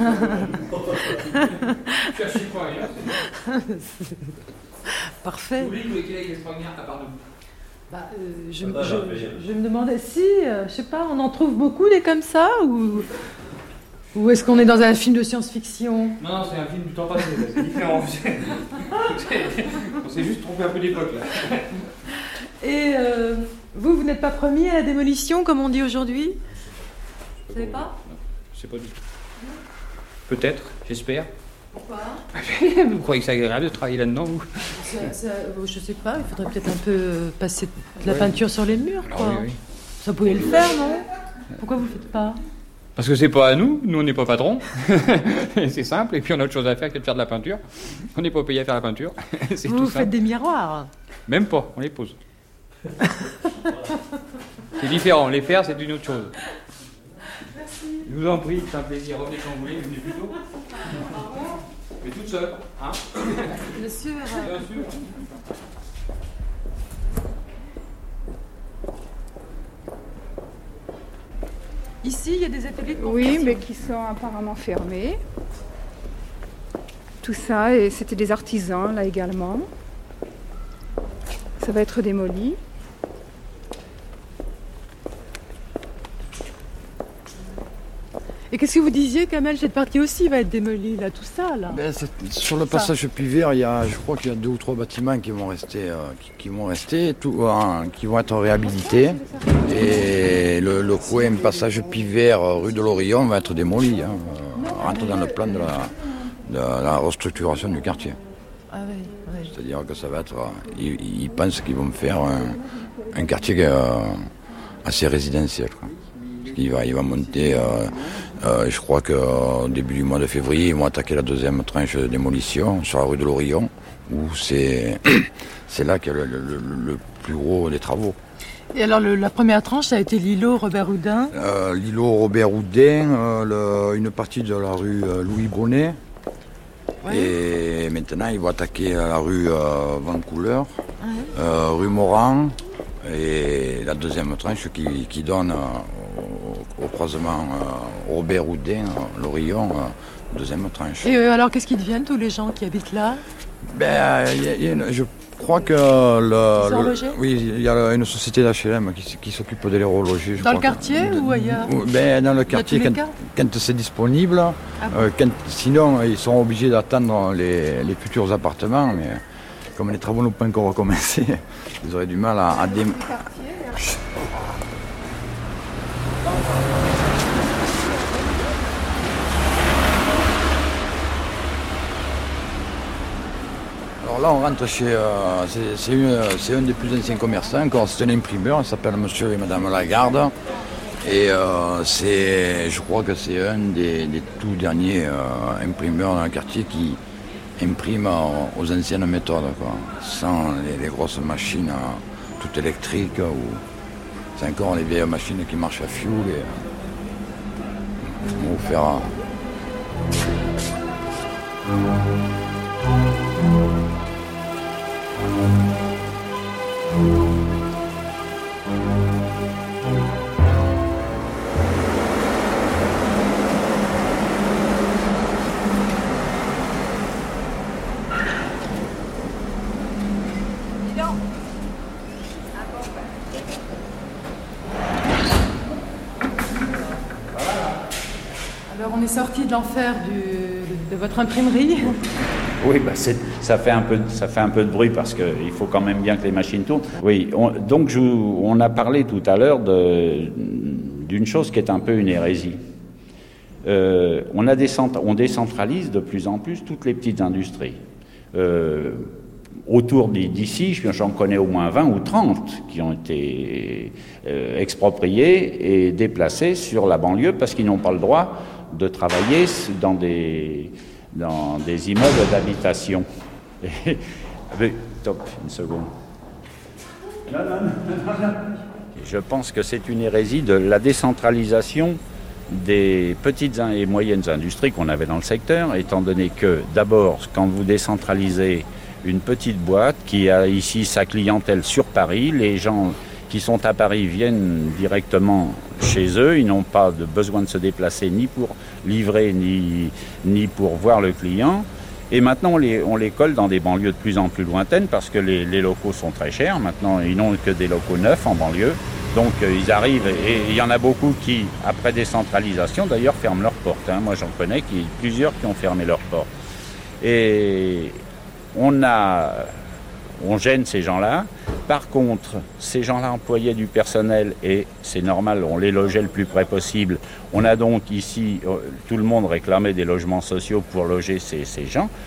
Je suis pas ailleurs, c'est nous. Parfait. Vous voulez qu'il y ait l'extraordinaire à part nous? Bah, euh, je, ah, je, je, je me demandais si, euh, je sais pas, on en trouve beaucoup des comme ça ou, ou est-ce qu'on est dans un film de science-fiction? Non, non, c'est un film du temps passé, c'est différent. On s'est juste trompé un peu d'époque là. Et euh, vous, vous n'êtes pas premier à la démolition comme on dit aujourd'hui? Vous savez pas? Non, je sais pas du tout. Peut-être, j'espère. Pourquoi? Vous croyez que c'est agréable de travailler là-dedans, vous? Ça, ça, je sais pas, il faudrait peut-être un peu passer de la peinture sur les murs, quoi. Ah, oui, oui. Ça pouvait le faire, non? Pourquoi vous le faites pas? Parce que c'est pas à nous, nous on n'est pas patrons. C'est simple, et puis on a autre chose à faire que de faire de la peinture. On n'est pas payé à faire la peinture. C'est Vous, tout vous simple. faites des miroirs? Même pas, on les pose. C'est différent, les faire c'est une autre chose. Merci. Je vous en prie, c'est un plaisir, revenez quand vous voulez, venez plus tôt. Mais toute seule, hein? Bien sûr. Bien sûr. Ici, il y a des ateliers de Oui, mais qui sont apparemment fermés. Tout ça, et c'était des artisans là également. Ça va être démoli. Et qu'est-ce que vous disiez, Kamel? Cette partie aussi va être démolie, là, tout ça, là. Ben, sur le passage Puy-Vert, il y a, je crois qu'il y a deux ou trois bâtiments qui vont rester, euh, qui, qui vont rester, tout, euh, qui vont être réhabilités. Et le, le coin passage Puy-Vert, rue de l'Orillon, va être démoli. Hein, euh, rentre dans le plan de la, de la restructuration du quartier. Ah oui, oui. C'est-à-dire que ça va être, euh, ils, ils pensent qu'ils vont me faire un, un quartier euh, assez résidentiel, quoi. Il va, il va monter, euh, euh, je crois qu'au début du mois de février, ils vont attaquer la deuxième tranche de démolition sur la rue de l'Orillon, où c'est, c'est là qu'il y a le, le, le plus gros des travaux. Et alors, le, la première tranche, ça a été l'îlot Robert-Houdin euh, L'îlot Robert-Houdin, euh, le, une partie de la rue euh, Louis Bonnet. Ouais. Et maintenant, ils vont attaquer la rue euh, Vancouleur, ouais. euh, rue Morand, et la deuxième tranche qui, qui donne... Euh, Au, au croisement euh, Robert-Houdin, euh, l'Orillon, euh, deuxième tranche. Et euh, alors, qu'est-ce qu'ils deviennent, tous les gens qui habitent là? Ben, y a, y a une, je crois que... Le, Ils sont le, logés? Oui, il y a une société d'H L M qui, qui s'occupe de les reloger. Dans le quartier que, ou ailleurs? Ben, dans le quartier, quand, quand c'est disponible. Ah bon. euh, quand, sinon, ils sont obligés d'attendre les, les futurs appartements, mais comme les travaux n'ont pas encore recommencé, ils auraient du mal à, à démarrer. Alors là, on rentre chez... Euh, c'est, c'est, une, c'est un des plus anciens commerçants. C'est un imprimeur, il s'appelle Monsieur et Madame Lagarde. Et euh, c'est, je crois que c'est un des, des tout derniers euh, imprimeurs dans le quartier qui imprime euh, aux anciennes méthodes, quoi, sans les, les grosses machines euh, toutes électriques. Ou, c'est encore les vieilles machines qui marchent à fioul. Et, euh, on va vous faire... Alors, on est sorti de l'enfer du, de votre imprimerie. Oui, bah c'est, ça, fait un peu, ça fait un peu de bruit parce qu'il faut quand même bien que les machines tournent. Oui, on, donc je, on a parlé tout à l'heure de, d'une chose qui est un peu une hérésie. Euh, on, a décent, on décentralise de plus en plus toutes les petites industries. Euh, autour d'ici, j'en connais au moins vingt ou trente qui ont été euh, expropriés et déplacés sur la banlieue parce qu'ils n'ont pas le droit de travailler dans des... dans des immeubles d'habitation. Et, top, une seconde. Non, non, non, non. Je pense que c'est une hérésie de la décentralisation des petites et moyennes industries qu'on avait dans le secteur, étant donné que, d'abord, quand vous décentralisez une petite boîte qui a ici sa clientèle sur Paris, les gens qui sont à Paris viennent directement chez eux, ils n'ont pas de besoin de se déplacer ni pour livrer ni, ni pour voir le client. Et maintenant on les, on les colle dans des banlieues de plus en plus lointaines parce que les, les locaux sont très chers. Maintenant ils n'ont que des locaux neufs en banlieue. Donc euh, ils arrivent et il y en a beaucoup qui, après décentralisation d'ailleurs, ferment leurs portes. Hein. Moi j'en connais qui, plusieurs qui ont fermé leurs portes. Et on a... On gêne ces gens-là. Par contre, ces gens-là employaient du personnel et c'est normal, on les logeait le plus près possible. On a donc ici, tout le monde réclamait des logements sociaux pour loger ces, ces gens.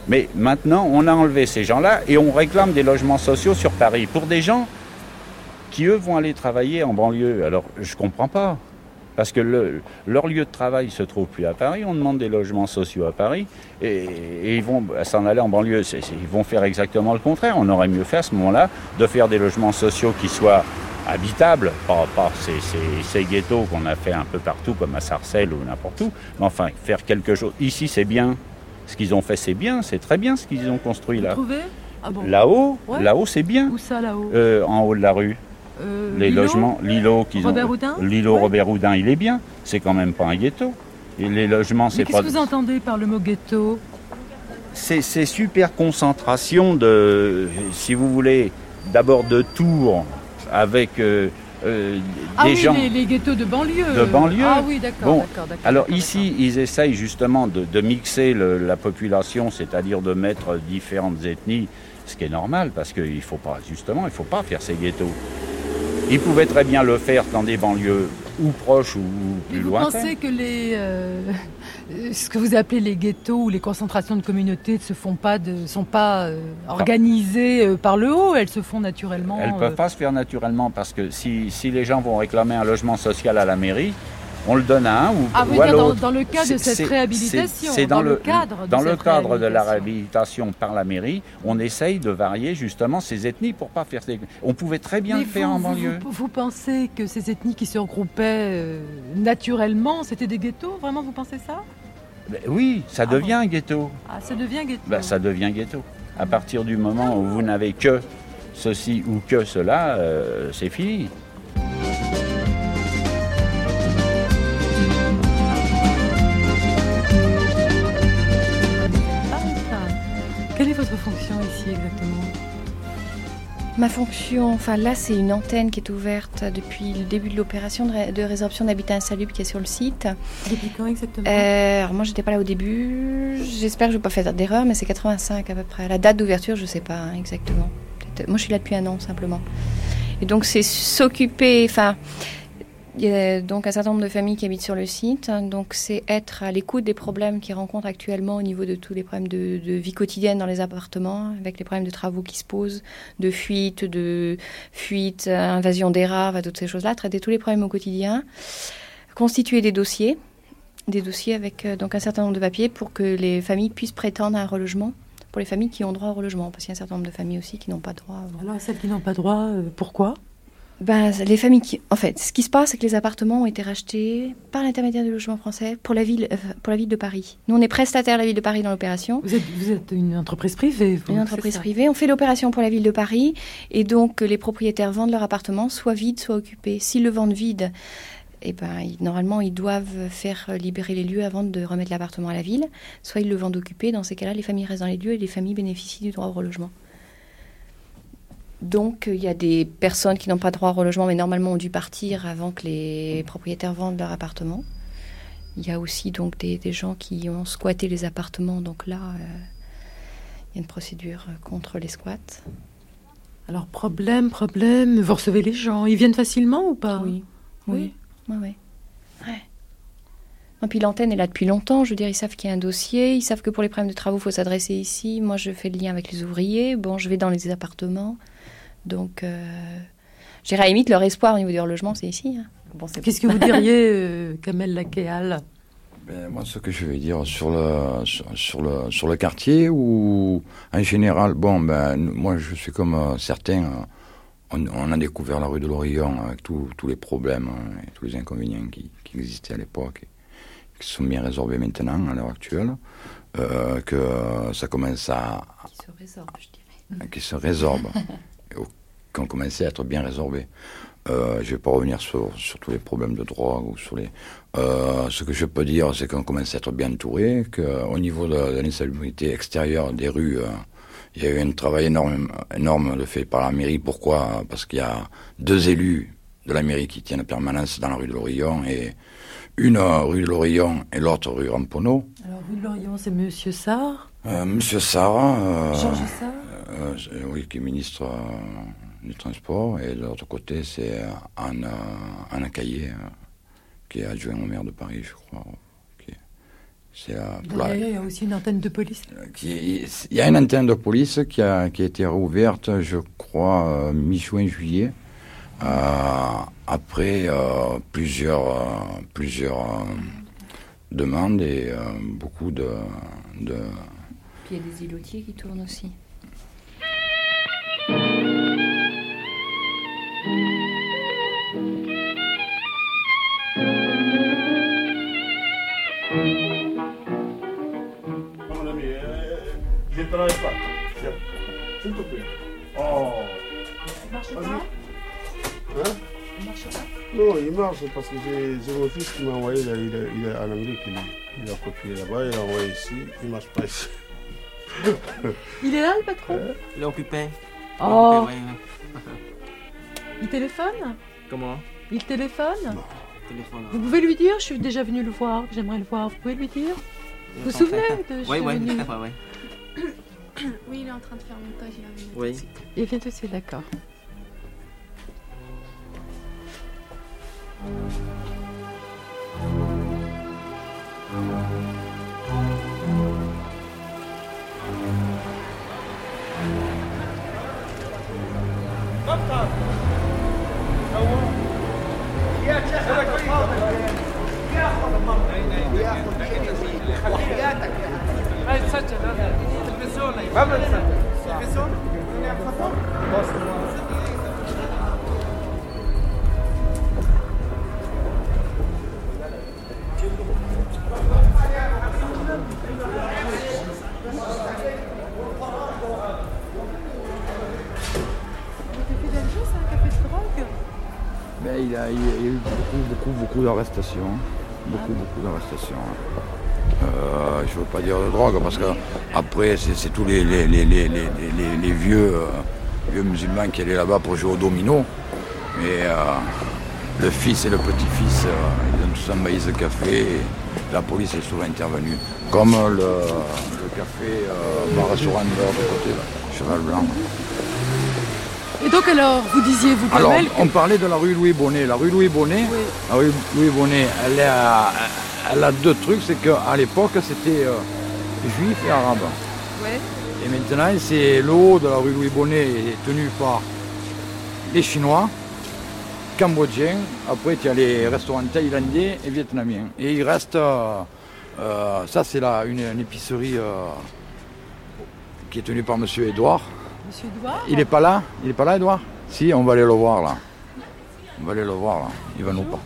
Mais maintenant, on a enlevé ces gens-là et on réclame des logements sociaux sur Paris pour des gens qui, eux, vont aller travailler en banlieue. Alors, je comprends pas. Parce que le, leur lieu de travail ne se trouve plus à Paris, on demande des logements sociaux à Paris et, et ils vont s'en aller en banlieue. C'est, c'est, ils vont faire exactement le contraire. On aurait mieux fait à ce moment-là de faire des logements sociaux qui soient habitables, pas, pas ces, ces, ces ghettos qu'on a fait un peu partout, comme à Sarcelles ou n'importe où, mais enfin, faire quelque chose. Ici, c'est bien. Ce qu'ils ont fait, c'est bien, c'est très bien ce qu'ils ont construit là. Vous trouvez ? Ah bon. Là-haut, Ouais. là-haut, c'est bien. Où ça, là-haut ? euh, En haut de la rue. Euh, Les Lilo logements, l'îlot qu'ils Robert ont. Houdin L'îlot Ouais. Robert Houdin, il est bien. C'est quand même pas un ghetto. Et les logements, c'est Mais qu'est-ce pas. que vous entendez par le mot ghetto ? C'est, c'est super concentration de, si vous voulez, d'abord de tours avec euh, euh, Ah des oui, gens les, les ghettos de banlieue. de banlieue. Ah oui, d'accord, Bon, d'accord, d'accord. alors d'accord, ici, ils essayent justement de, de mixer le- la population, c'est-à-dire de mettre différentes ethnies, ce qui est normal parce qu'il faut pas, justement, il faut pas faire ces ghettos. Ils pouvaient très bien le faire dans des banlieues ou proches ou Et plus vous lointaines. pensez que les, euh, ce que vous appelez les ghettos ou les concentrations de communautés ne se font pas, de, sont pas euh, organisées euh, par le haut, elles se font naturellement. Elles ne euh, peuvent pas se faire naturellement parce que si, si les gens vont réclamer un logement social à la mairie, on le donne à un ou, Ah, vous ou à dire dans- l'autre. dans le cadre de C'est- cette c'est- réhabilitation, c'est dans le cadre de dans le cette cadre de la réhabilitation par la mairie, on essaye de varier justement ces ethnies pour pas faire ces... On pouvait très bien Mais le faire vous, en vous- banlieue. Vous, vous pensez que ces ethnies qui se regroupaient euh, naturellement, c'était des ghettos? Vraiment, vous pensez ça? Ben oui, ça devient un ghetto. Ah, ça devient ghetto. Ben, ça devient ghetto. À partir du moment où vous n'avez que ceci ou que cela, euh, c'est fini. Quelle est votre fonction ici exactement? Ma fonction, enfin là c'est une antenne qui est ouverte depuis le début de l'opération de, ré- de résorption d'habitat insalubre qui est sur le site. Depuis quand exactement? Euh, alors moi j'étais pas là au début, j'espère que je vais pas faire d'erreur, mais c'est quatre-vingt-cinq à peu près. La date d'ouverture je sais pas hein, exactement. Peut-être- Moi je suis là depuis un an simplement. Et donc c'est s'occuper, enfin il y a donc un certain nombre de familles qui habitent sur le site, donc c'est être à l'écoute des problèmes qu'ils rencontrent actuellement au niveau de tous les problèmes de, de vie quotidienne dans les appartements, avec les problèmes de travaux qui se posent, de fuite, de fuite, invasion des rats, enfin, toutes ces choses-là, traiter tous les problèmes au quotidien, constituer des dossiers, des dossiers avec euh, donc un certain nombre de papiers pour que les familles puissent prétendre à un relogement, pour les familles qui ont droit au relogement, parce qu'il y a un certain nombre de familles aussi qui n'ont pas droit. Au... Alors celles qui n'ont pas droit, euh, pourquoi? Ben, les familles qui... En fait, ce qui se passe, c'est que les appartements ont été rachetés par l'intermédiaire du logement français pour la ville, euh, pour la ville de Paris. Nous, on est prestataire de la ville de Paris dans l'opération. Vous êtes, vous êtes une entreprise privée, vous, Une c'est entreprise ça? privée. On fait l'opération pour la ville de Paris. Et donc, les propriétaires vendent leur appartement, soit vide, soit occupé. S'ils le vendent vide, eh ben, ils- normalement, ils doivent faire libérer les lieux avant de remettre l'appartement à la ville. Soit ils le vendent occupé. Dans ces cas-là, les familles restent dans les lieux et les familles bénéficient du droit au relogement. Donc, il y a des personnes qui n'ont pas droit au relogement, mais normalement ont dû partir avant que les propriétaires vendent leur appartement. Il y a aussi donc des, des gens qui ont squatté les appartements. Donc là, euh, il y a une procédure contre les squats. Alors problème, problème, vous recevez les gens, ils viennent facilement ou pas? Oui, oui, oui, oui. Ouais. Et puis l'antenne est là depuis longtemps. Je veux dire, ils savent qu'il y a un dossier, ils savent que pour les problèmes de travaux, il faut s'adresser ici. Moi, je fais le lien avec les ouvriers. Bon, je vais dans les appartements. Donc, euh, je dirais à la limite, leur espoir au niveau du relogement, c'est ici. Hein. Bon, c'est Qu'est-ce que vous diriez, euh, Kamel Lakéal? Ben, moi, ce que je vais dire sur le, sur, sur le, sur le quartier ou en général, bon, ben, moi, je suis comme euh, certains, euh, on, on a découvert la rue de l'Orillon avec tous tous les problèmes hein, et tous les inconvénients qui, qui existaient à l'époque et qui sont bien résorbés maintenant, à l'heure actuelle, euh, que euh, ça commence à... Qui se résorbe, je dirais. Qui se résorbe, et au- qui ont commencé à être bien résorbés. Euh, je ne vais pas revenir sur, sur tous les problèmes de drogue ou sur les... Euh, ce que je peux dire, c'est qu'on commence à être bien entouré, qu'au niveau de, de l'insalubrité extérieure des rues, euh, il y a eu un travail énorme, énorme de fait par la mairie. Pourquoi? Parce qu'il y a deux élus de la mairie qui tiennent en permanence dans la rue de l'Orillon, et une euh, rue de l'Orillon et l'autre rue Ramponneau. Alors rue de l'Orillon, c'est Monsieur Sarr? Euh, Monsieur Sarr, euh, Georges Sarr euh, euh, oui, qui est ministre euh, du Transport, et de l'autre côté, c'est euh, Anne, euh, Anne Caillé, euh, qui est adjoint au maire de Paris, je crois, qui est, C'est, euh, pour la- Il y a aussi une antenne de police. Il y a une antenne de police qui a, qui a été rouverte, je crois, euh, mi-juin, juillet, euh, après euh, plusieurs, euh, plusieurs euh, demandes et euh, beaucoup de, de... Puis il y a des îlotiers qui tournent aussi. Je ne te l'enlève pas. S'il te plaît. Oh. Ça marche Vas-y. pas Hein? Ça marche pas Non, il marche parce que j'ai, j'ai mon fils qui m'a envoyé, là, il, est, il est en Amérique, il, il a copié là-bas, il a envoyé ici, il ne marche pas ici. Il est là, le patron? Il est occupé. Oh. Il est occupé, Il téléphone? Comment? Il téléphone? Téléphone. Vous pouvez lui dire, je suis déjà venu le voir, j'aimerais le voir. Vous pouvez lui dire? Vous vous souvenez de je Oui, suis oui, venu. oui, oui. Oui, il est en train de faire le montage, il arrive. Oui. Il vient tout de suite, d'accord. Ben, il, a, il y a eu beaucoup, beaucoup, beaucoup d'arrestations. Beaucoup, beaucoup d'arrestations. Euh, je ne veux pas dire de drogue parce que après c'est, c'est tous les, les, les, les, les, les, les vieux, euh, vieux musulmans qui allaient là-bas pour jouer au domino. Mais euh, le fils et le petit-fils, euh, ils ont tous envahi ce café et la police est souvent intervenue. Comme le, le café euh, bar-restaurant de l'autre côté, là, Cheval Blanc. Et donc alors, vous disiez, vous Alors, Kamel, on parlait de la rue Louis Bonnet. La rue Louis Bonnet, Oui. la rue Louis Bonnet, elle a, elle a deux trucs, c'est qu'à l'époque, c'était euh, juif et arabe. Ouais. Et maintenant, c'est le haut de la rue Louis Bonnet est tenu par les Chinois, Cambodgiens. Après, tu as les restaurants thaïlandais et vietnamiens. Et il reste, euh, euh, ça c'est là une, une épicerie euh, qui est tenue par Monsieur Édouard. Monsieur Edouard? Il n'est pas là? Il n'est pas là, Edouard? Si, on va aller le voir là. On va aller le voir là. Il va nous pas.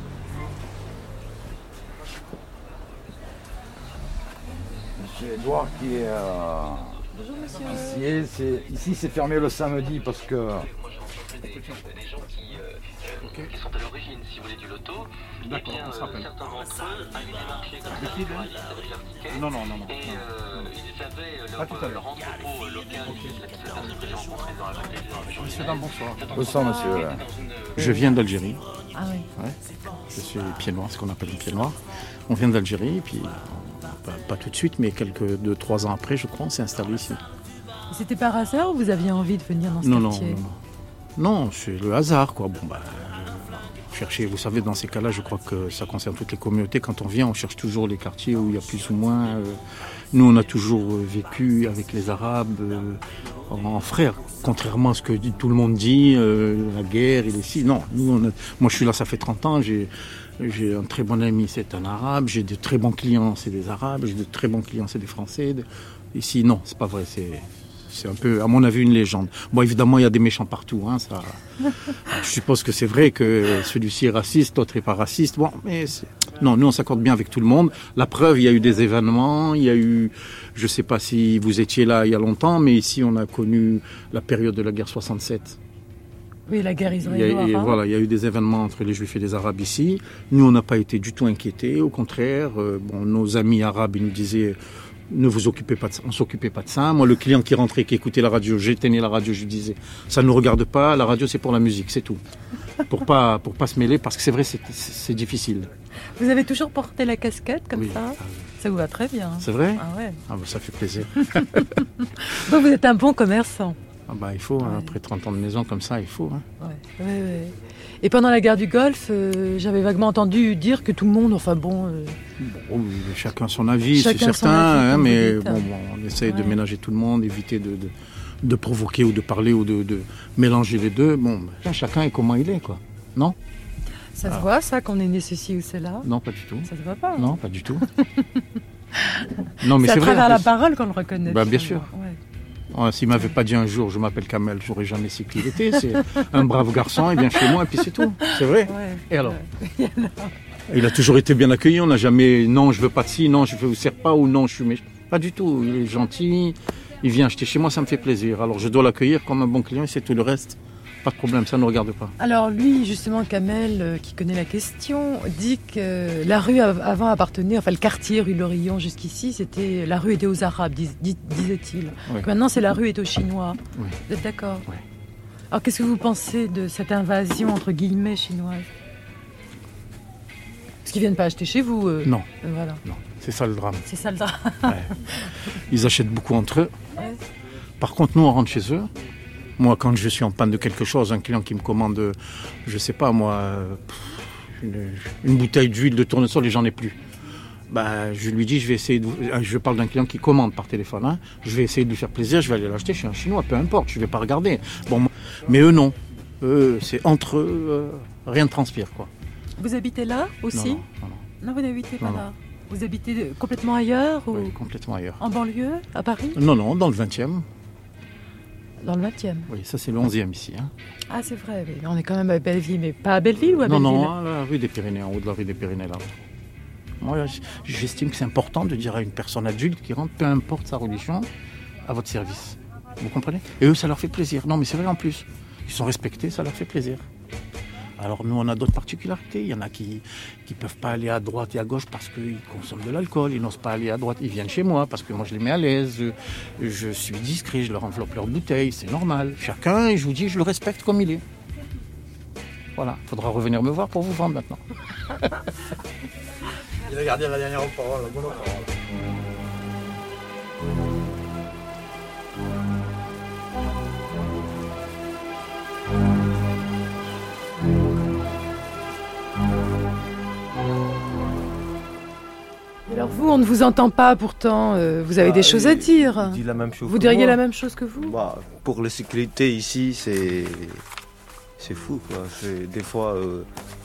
Monsieur Edouard qui est. Euh, Bonjour monsieur. Ici, c'est, ici, c'est fermé le samedi parce que. Des gens qui, euh, qui sont à l'origine, si vous voulez, du loto. D'accord, et bien, on se rappelle. certains d'entre eux avaient démarché comme ça, Qui, pour là aller avec leur ticket. Non, non, non, non. Et euh, ils avaient Pas leur, tout à l'heure. leur entrepôt local, cette personne que j'ai rencontrée dans la côté Monsieur, dame, bonsoir. Bonsoir, monsieur. Je viens d'Algérie. Ah oui. Ouais. Je suis pied noir, ce qu'on appelle un pied noir. On vient d'Algérie, puis pas, pas tout de suite, mais quelques deux, trois ans après, je crois, on s'est installé ici. C'était par hasard ou vous aviez envie de venir dans ce Non, non, quartier? non, non. Non, c'est le hasard, quoi. Bon, bah, chercher, vous savez, dans ces cas-là, je crois que ça concerne toutes les communautés. Quand on vient, on cherche toujours les quartiers où il y a plus ou moins. Euh, nous, on a toujours vécu avec les Arabes euh, en, en frères, contrairement à ce que dit, tout le monde dit, euh, la guerre, il est ici. Non, nous, on a, moi, je suis là, ça fait trente ans. J'ai, j'ai un très bon ami, c'est un Arabe. J'ai de très bons clients, c'est des Arabes. J'ai de très bons clients, c'est des Français. Ici, non, c'est pas vrai. C'est C'est un peu, à mon avis, une légende. Bon, évidemment, il y a des méchants partout. Hein, ça. Je suppose que c'est vrai que celui-ci est raciste, l'autre n'est pas raciste. Bon, mais c'est... non, nous, on s'accorde bien avec tout le monde. La preuve, il y a eu des événements. Il y a eu, je ne sais pas si vous étiez là il y a longtemps, mais ici, on a connu la période de la guerre soixante-sept. Oui, la guerre Il y a, israélo-arabe. voilà, il y a eu des événements entre les Juifs et les Arabes ici. Nous, on n'a pas été du tout inquiétés. Au contraire, euh, bon, nos amis arabes, ils nous disaient... Ne vous occupez pas de ça, on s'occupait pas de ça. Moi, le client qui rentrait, qui écoutait la radio, j'éteignais la radio, je lui disais, ça ne nous regarde pas, la radio c'est pour la musique, c'est tout. Pour pas, pour pas se mêler, parce que c'est vrai, c'est, c'est, c'est difficile. Vous avez toujours porté la casquette comme Oui. ça? Ça vous va très bien. C'est vrai? Ah ouais. Ah bah, ça fait plaisir. Donc vous êtes un bon commerçant. Ah bah il faut, ouais. hein, après trente ans de maison comme ça, il faut. Hein. Ouais, ouais, ouais. Et pendant la guerre du Golfe, euh, j'avais vaguement entendu dire que tout le monde, enfin bon... Euh... bon chacun son avis, c'est certain, avis, hein, mais bon, bon, on essaye ouais. de ménager tout le monde, éviter de, de, de provoquer ou de parler ou de, de mélanger les deux. Bon, ben, chacun est comment il est, quoi. Non ? Ça se voit, ça, qu'on est né ceci ou cela ? Non, pas du tout. Ça se voit pas ? Non, pas du tout. non, mais c'est, c'est à vrai, travers la parole qu'on le reconnaît. Bah, bien sûr. Ouais. Ouais, s'il m'avait pas dit un jour, je m'appelle Kamel, j'aurais jamais su qui il était. C'est un brave garçon, il vient chez moi et puis c'est tout. C'est vrai. Ouais, et alors, ouais. Il a toujours été bien accueilli. On n'a jamais, non, je veux pas de ci, non, je ne vous sers pas ou non, je suis méchant. Pas du tout. Il est gentil. Il vient acheter chez moi, ça me fait plaisir. Alors je dois l'accueillir comme un bon client et c'est tout le reste. Pas de problème, ça ne nous regarde pas. Alors lui, justement, Kamel, euh, qui connaît la question, dit que la rue avant appartenait, enfin le quartier rue Lorillon jusqu'ici, c'était la rue était aux Arabes, dis, dis, disait-il. Oui. Maintenant, c'est la rue est aux Chinois. Oui. Vous êtes d'accord ? Oui. Alors qu'est-ce que vous pensez de cette invasion entre guillemets chinoise ? Parce qu'ils viennent pas acheter chez vous. Euh, non. Euh, voilà. Non. C'est ça le drame. C'est ça le drame. Ouais. Ils achètent beaucoup entre eux. Ouais. Par contre, nous, on rentre chez eux. Moi, quand je suis en panne de quelque chose, un client qui me commande, je sais pas moi, une, une bouteille d'huile de tournesol et j'en ai plus. Bah, je lui dis, je vais essayer de... Je parle d'un client qui commande par téléphone. Hein. Je vais essayer de lui faire plaisir, je vais aller l'acheter chez un Chinois, peu importe, je vais pas regarder. Bon, mais eux, non. Eux, c'est entre eux, euh, rien ne transpire, quoi. Vous habitez là aussi ? Non, non, non, non. non vous n'habitez pas non, là non. Vous habitez complètement ailleurs ou... Oui, complètement ailleurs. En banlieue, à Paris ? Non, non, dans le vingtième. Dans le vingtième. Oui, ça c'est le onzième ici. Hein. Ah c'est vrai, mais on est quand même à Belleville, mais pas à Belleville ou à non, Belleville ? Non, non, la rue des Pyrénées, en haut de la rue des Pyrénées là. Moi, j'estime que c'est important de dire à une personne adulte qui rentre, peu importe sa religion, à votre service. Vous comprenez ? Et eux, ça leur fait plaisir. Non, mais c'est vrai en plus. Ils sont respectés, ça leur fait plaisir. Alors nous, on a d'autres particularités. Il y en a qui ne peuvent pas aller à droite et à gauche parce qu'ils consomment de l'alcool. Ils n'osent pas aller à droite. Ils viennent chez moi parce que moi, je les mets à l'aise. Je, je suis discret, je leur enveloppe leur bouteille. C'est normal. Chacun, et je vous dis, je le respecte comme il est. Voilà. Il faudra revenir me voir pour vous vendre maintenant. Il a gardé la dernière parole, la bonne parole. Alors vous, on ne vous entend pas pourtant, euh, vous avez bah, des choses à dire. Dit la même chose vous diriez moi. La même chose que vous bah, pour la sécurité ici, c'est c'est fou, quoi. C'est des fois... Euh...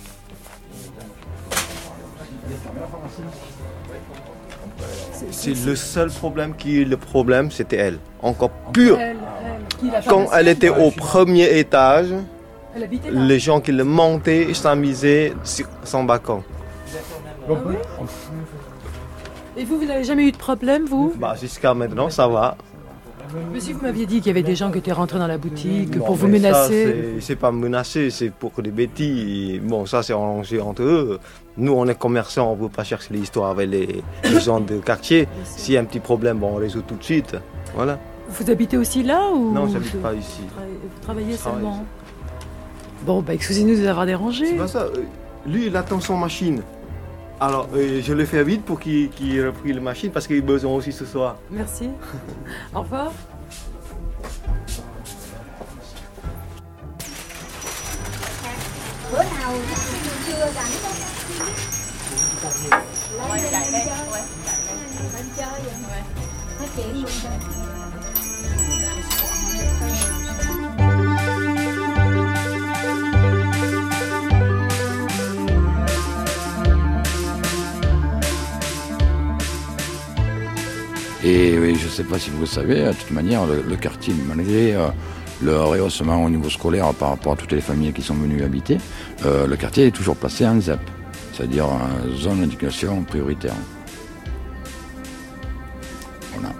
C'est le seul problème qui est le problème, c'était elle. Encore pire. Elle, elle, Quand elle était au premier étage, les gens qui le montaient, ils s'amusaient sur son balcon. Ah oui ? Et vous, vous n'avez jamais eu de problème, vous ? Bah, jusqu'à maintenant, ça va. Mais si vous m'aviez dit qu'il y avait des gens qui étaient rentrés dans la boutique non, pour vous Ça, menacer... c'est, c'est pas menacer, c'est pour des bêtises. Bon, ça, c'est arrangé entre eux. Nous, on est commerçants, on ne veut pas chercher l'histoire avec les, les gens de quartier. S'il y a un petit problème, bon, on résout tout de suite. Voilà. Vous habitez aussi là ou... Non, je n'habite pas ici. Vous travaillez seulement ici. Bon, bah, excusez-nous de vous avoir dérangé. C'est pas ça. Lui, il attend son machine. Alors, euh, je le fais vite pour qu'il, qu'il reprenne la machine parce qu'il a besoin aussi ce soir. Merci. Au revoir. Et oui, je ne sais pas si vous le savez, de toute manière, le, le quartier, malgré euh, le rehaussement au niveau scolaire par rapport à toutes les familles qui sont venues habiter, euh, le quartier est toujours placé en Z E P, c'est-à-dire en zone d'éducation prioritaire. Voilà.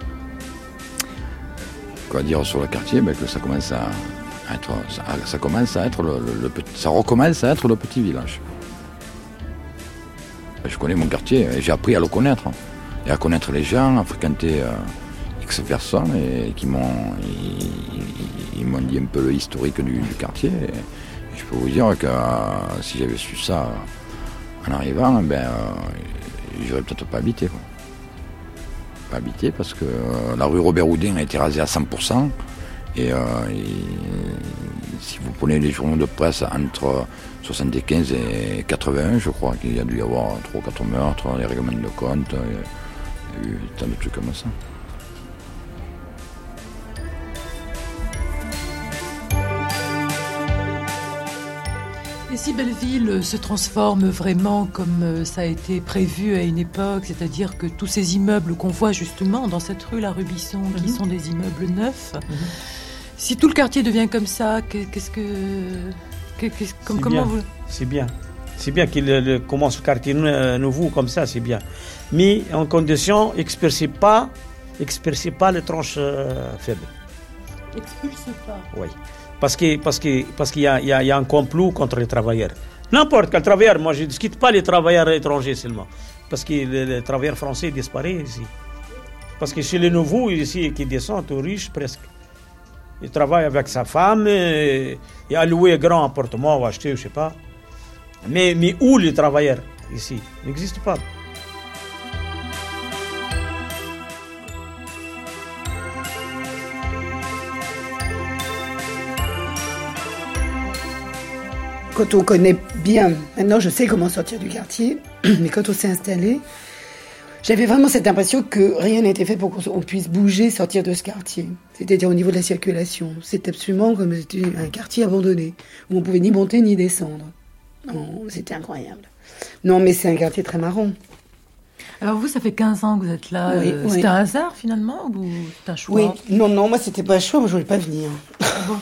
Quoi dire sur le quartier, ben que ça commence à être, ça, ça commence à être le, le, le petit, ça recommence à être le petit village. Je connais mon quartier et j'ai appris à le connaître. Et à connaître les gens, à fréquenter euh, X personnes et qui m'ont, ils, ils, ils m'ont dit un peu le historique du, du quartier. Et, et je peux vous dire que euh, si j'avais su ça en arrivant, ben, euh, j'aurais peut-être pas habité. Quoi. Pas habité parce que euh, la rue Robert Houdin a été rasée à cent pour cent Et, euh, et si vous prenez les journaux de presse entre soixante-quinze et quatre-vingt-un, je crois qu'il y a dû y avoir trois ou quatre meurtres, les règlements de compte, il y a eu tant de trucs comme ça. Et si Belleville se transforme vraiment comme ça a été prévu à une époque, c'est-à-dire que tous ces immeubles qu'on voit justement dans cette rue, la rue Bisson, mm-hmm. qui sont des immeubles neufs, mm-hmm. si tout le quartier devient comme ça, qu'est-ce que... qu'est-ce, comme, c'est comment bien. vous... C'est bien. C'est bien qu'il euh, commence le quartier nouveau comme ça, c'est bien. Mais en condition, expulsez pas, expulsez pas les tranches euh, faibles. Expulsez pas. Oui. Parce qu'il parce que, parce qu'il y a, il y, a, il y a un complot contre les travailleurs. N'importe quel travailleur, moi je ne discute pas les travailleurs étrangers seulement. Parce que les, les travailleurs français disparaissent ici. Parce que chez les nouveaux ici qui descendent aux riches presque. Il travaille avec sa femme, et, et a loué un grand appartement ou acheté, je ne sais pas. Mais, mais où les travailleurs ici? Il n'existe pas. Quand on connaît bien, maintenant je sais comment sortir du quartier, mais quand on s'est installé, j'avais vraiment cette impression que rien n'était fait pour qu'on puisse bouger, sortir de ce quartier. C'est-à-dire au niveau de la circulation. C'était absolument comme c'était un quartier abandonné, où on pouvait ni monter ni descendre. Non, c'était incroyable. Non, mais c'est un quartier très marrant. Alors vous, ça fait quinze ans que vous êtes là. Oui, euh, oui. C'était un hasard finalement ou c'était un choix? Oui, non, non, moi c'était pas un choix, moi je voulais pas venir. Bon.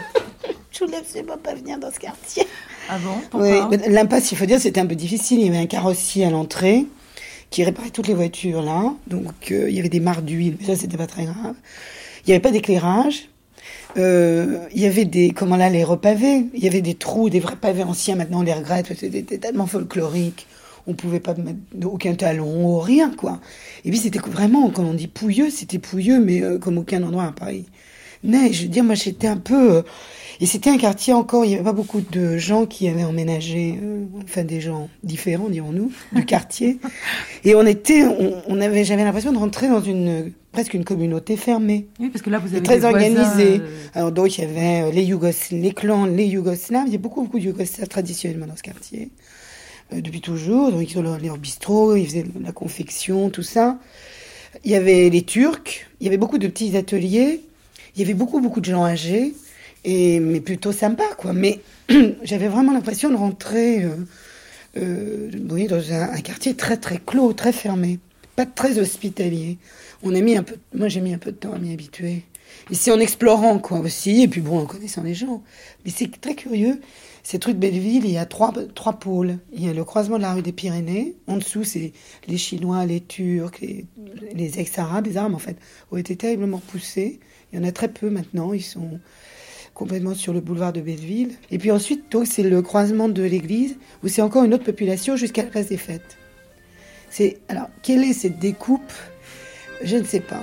Je voulais absolument pas venir dans ce quartier. Ah bon? Pourquoi? Oui, l'impasse, il faut dire, c'était un peu difficile. Il y avait un carrossier à l'entrée qui réparait toutes les voitures là. Donc euh, il y avait des mares d'huile, mais ça c'était pas très grave. Il n'y avait pas d'éclairage. Euh, il y avait des, comment là, les repavés. Il y avait des trous, des vrais pavés anciens. Maintenant on les regrette parce que c'était tellement folklorique. On pouvait pas mettre aucun talon, rien quoi. Et puis c'était vraiment, quand on dit pouilleux, c'était pouilleux, mais euh, comme aucun endroit à Paris. Neige, je veux dire, moi j'étais un peu... Euh, et c'était un quartier encore, il n'y avait pas beaucoup de gens qui avaient emménagé, euh, enfin des gens différents, dirons-nous, du quartier. Et on était, on, on avait, j'avais l'impression de rentrer dans une, presque une communauté fermée. Oui, parce que là vous avez très des organisée. voisins, euh... Alors donc il y avait les Yougosl- les clans, les Yougoslaves, il y a beaucoup, beaucoup de Yougoslaves traditionnellement dans ce quartier. Euh, depuis toujours, donc ils ont leur, leur bistrot, ils faisaient la confection, tout ça. Il y avait les Turcs, il y avait beaucoup de petits ateliers, il y avait beaucoup, beaucoup de gens âgés. Et, mais plutôt sympa, quoi. Mais j'avais vraiment l'impression de rentrer euh, euh, oui, dans un, un quartier très, très clos, très fermé. Pas très hospitalier. On a mis un peu, moi, j'ai mis un peu de temps à m'y habituer. Et c'est en explorant, quoi, aussi. Et puis, bon, en connaissant les gens. Mais c'est très curieux. Cette rue de Belleville, il y a trois, trois pôles. Il y a le croisement de la rue des Pyrénées. En dessous, c'est les Chinois, les Turcs, les, les ex-Arabes. Les Arabes, en fait, ont été terriblement poussés. Il y en a très peu maintenant. Ils sont... complètement sur le boulevard de Belleville. Et puis ensuite, donc, c'est le croisement de l'église, où c'est encore une autre population jusqu'à la place des Fêtes. C'est, alors, quelle est cette découpe? Je ne sais pas.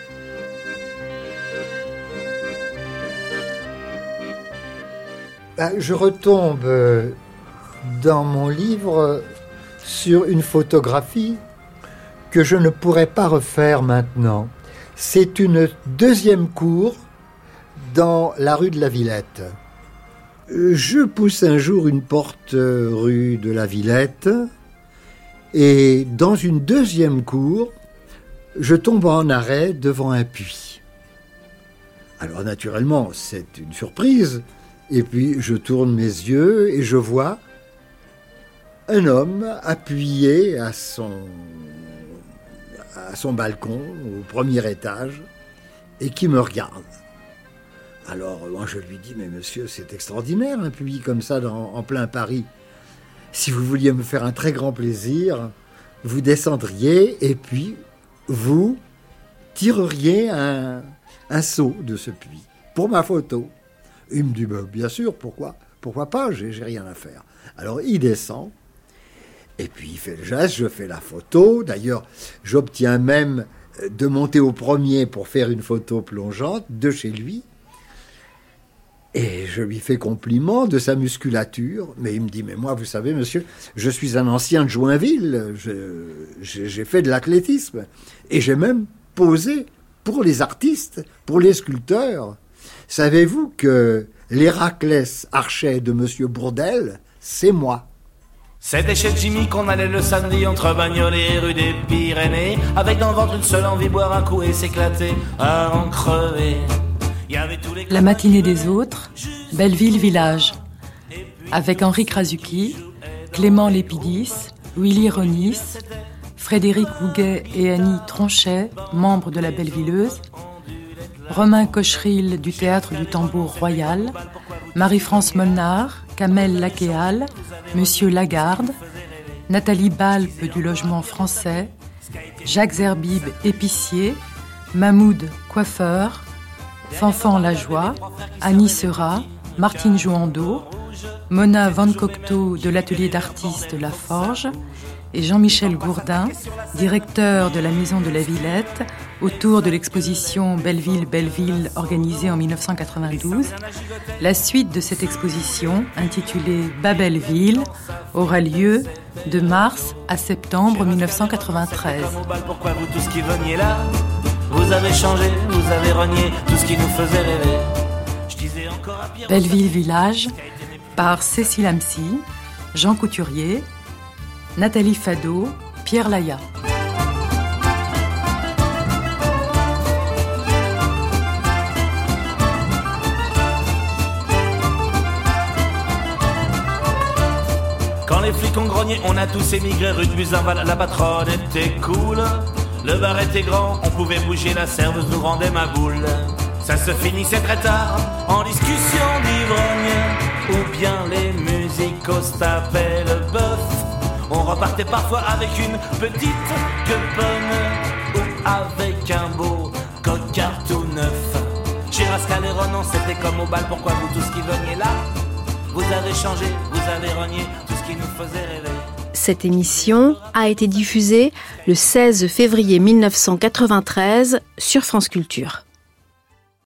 Ben, je retombe dans mon livre sur une photographie que je ne pourrais pas refaire maintenant. C'est une deuxième cour dans la rue de la Villette. Je pousse un jour une porte rue de la Villette et dans une deuxième cour, je tombe en arrêt devant un puits. Alors naturellement, c'est une surprise et puis je tourne mes yeux et je vois un homme appuyé à son, à son balcon au premier étage et qui me regarde. Alors, moi, je lui dis, mais monsieur, c'est extraordinaire, un puits comme ça dans, en plein Paris. Si vous vouliez me faire un très grand plaisir, vous descendriez et puis vous tireriez un, un seau de ce puits pour ma photo. Il me dit, bah, bien sûr, pourquoi, pourquoi pas, j'ai, j'ai rien à faire. Alors, il descend et puis il fait le geste, je fais la photo. D'ailleurs, j'obtiens même de monter au premier pour faire une photo plongeante de chez lui. Et je lui fais compliment de sa musculature, mais il me dit, mais moi, vous savez, monsieur, je suis un ancien de Joinville, je, j'ai, j'ai fait de l'athlétisme, et j'ai même posé pour les artistes, pour les sculpteurs. Savez-vous que l'Héraclès Archet de Monsieur Bourdelle, c'est moi. C'était chez Jimmy qu'on allait le samedi entre Bagnolet et rue des Pyrénées, avec dans le ventre une seule envie, boire un coup et s'éclater à en crever. La matinée des autres, Belleville Village, avec Henri Krasuki, Clément Lépidis, Willy Ronis, Frédéric Houguet et Annie Tronchet, membres de la Bellevilleuse, Romain Cocheril du Théâtre du Tambour Royal, Marie-France Molnard, Kamel Lakéal, Monsieur Lagarde, Nathalie Balpe du Logement Français, Jacques Zerbib, épicier, Mahmoud, coiffeur, Fanfan Lajoie, Annie Seurat, Martine Jouandeau, Mona Van Cocteau de l'atelier d'artistes La Forge et Jean-Michel Gourdin, directeur de la Maison de la Villette, autour de l'exposition Belleville-Belleville organisée en dix-neuf cent quatre-vingt-douze. La suite de cette exposition, intitulée Babelville, aura lieu de mars à septembre dix-neuf cent quatre-vingt-treize. Pourquoi vous tous qui veniez là, vous avez changé, vous avez renié tout ce qui nous faisait rêver. Je disais encore à Pierre Belleville Village, par Cécile Amcy, Jean Couturier, Nathalie Fado, Pierre Laya. Quand les flics ont grogné, on a tous émigré rue de Buzenval. La patronne était cool, le bar était grand, on pouvait bouger, la serveuse nous rendait ma boule. Ça se finissait très tard, en discussion d'ivrognes, ou bien les musicos tapaient le bœuf. On repartait parfois avec une petite queue ou avec un beau cocard tout neuf. Chez Rascal et Ronan, c'était comme au bal. Pourquoi vous tous qui veniez là, vous avez changé, vous avez renié tout ce qui nous faisait rêver. Cette émission a été diffusée le seize février mille neuf cent quatre-vingt-treize sur France Culture.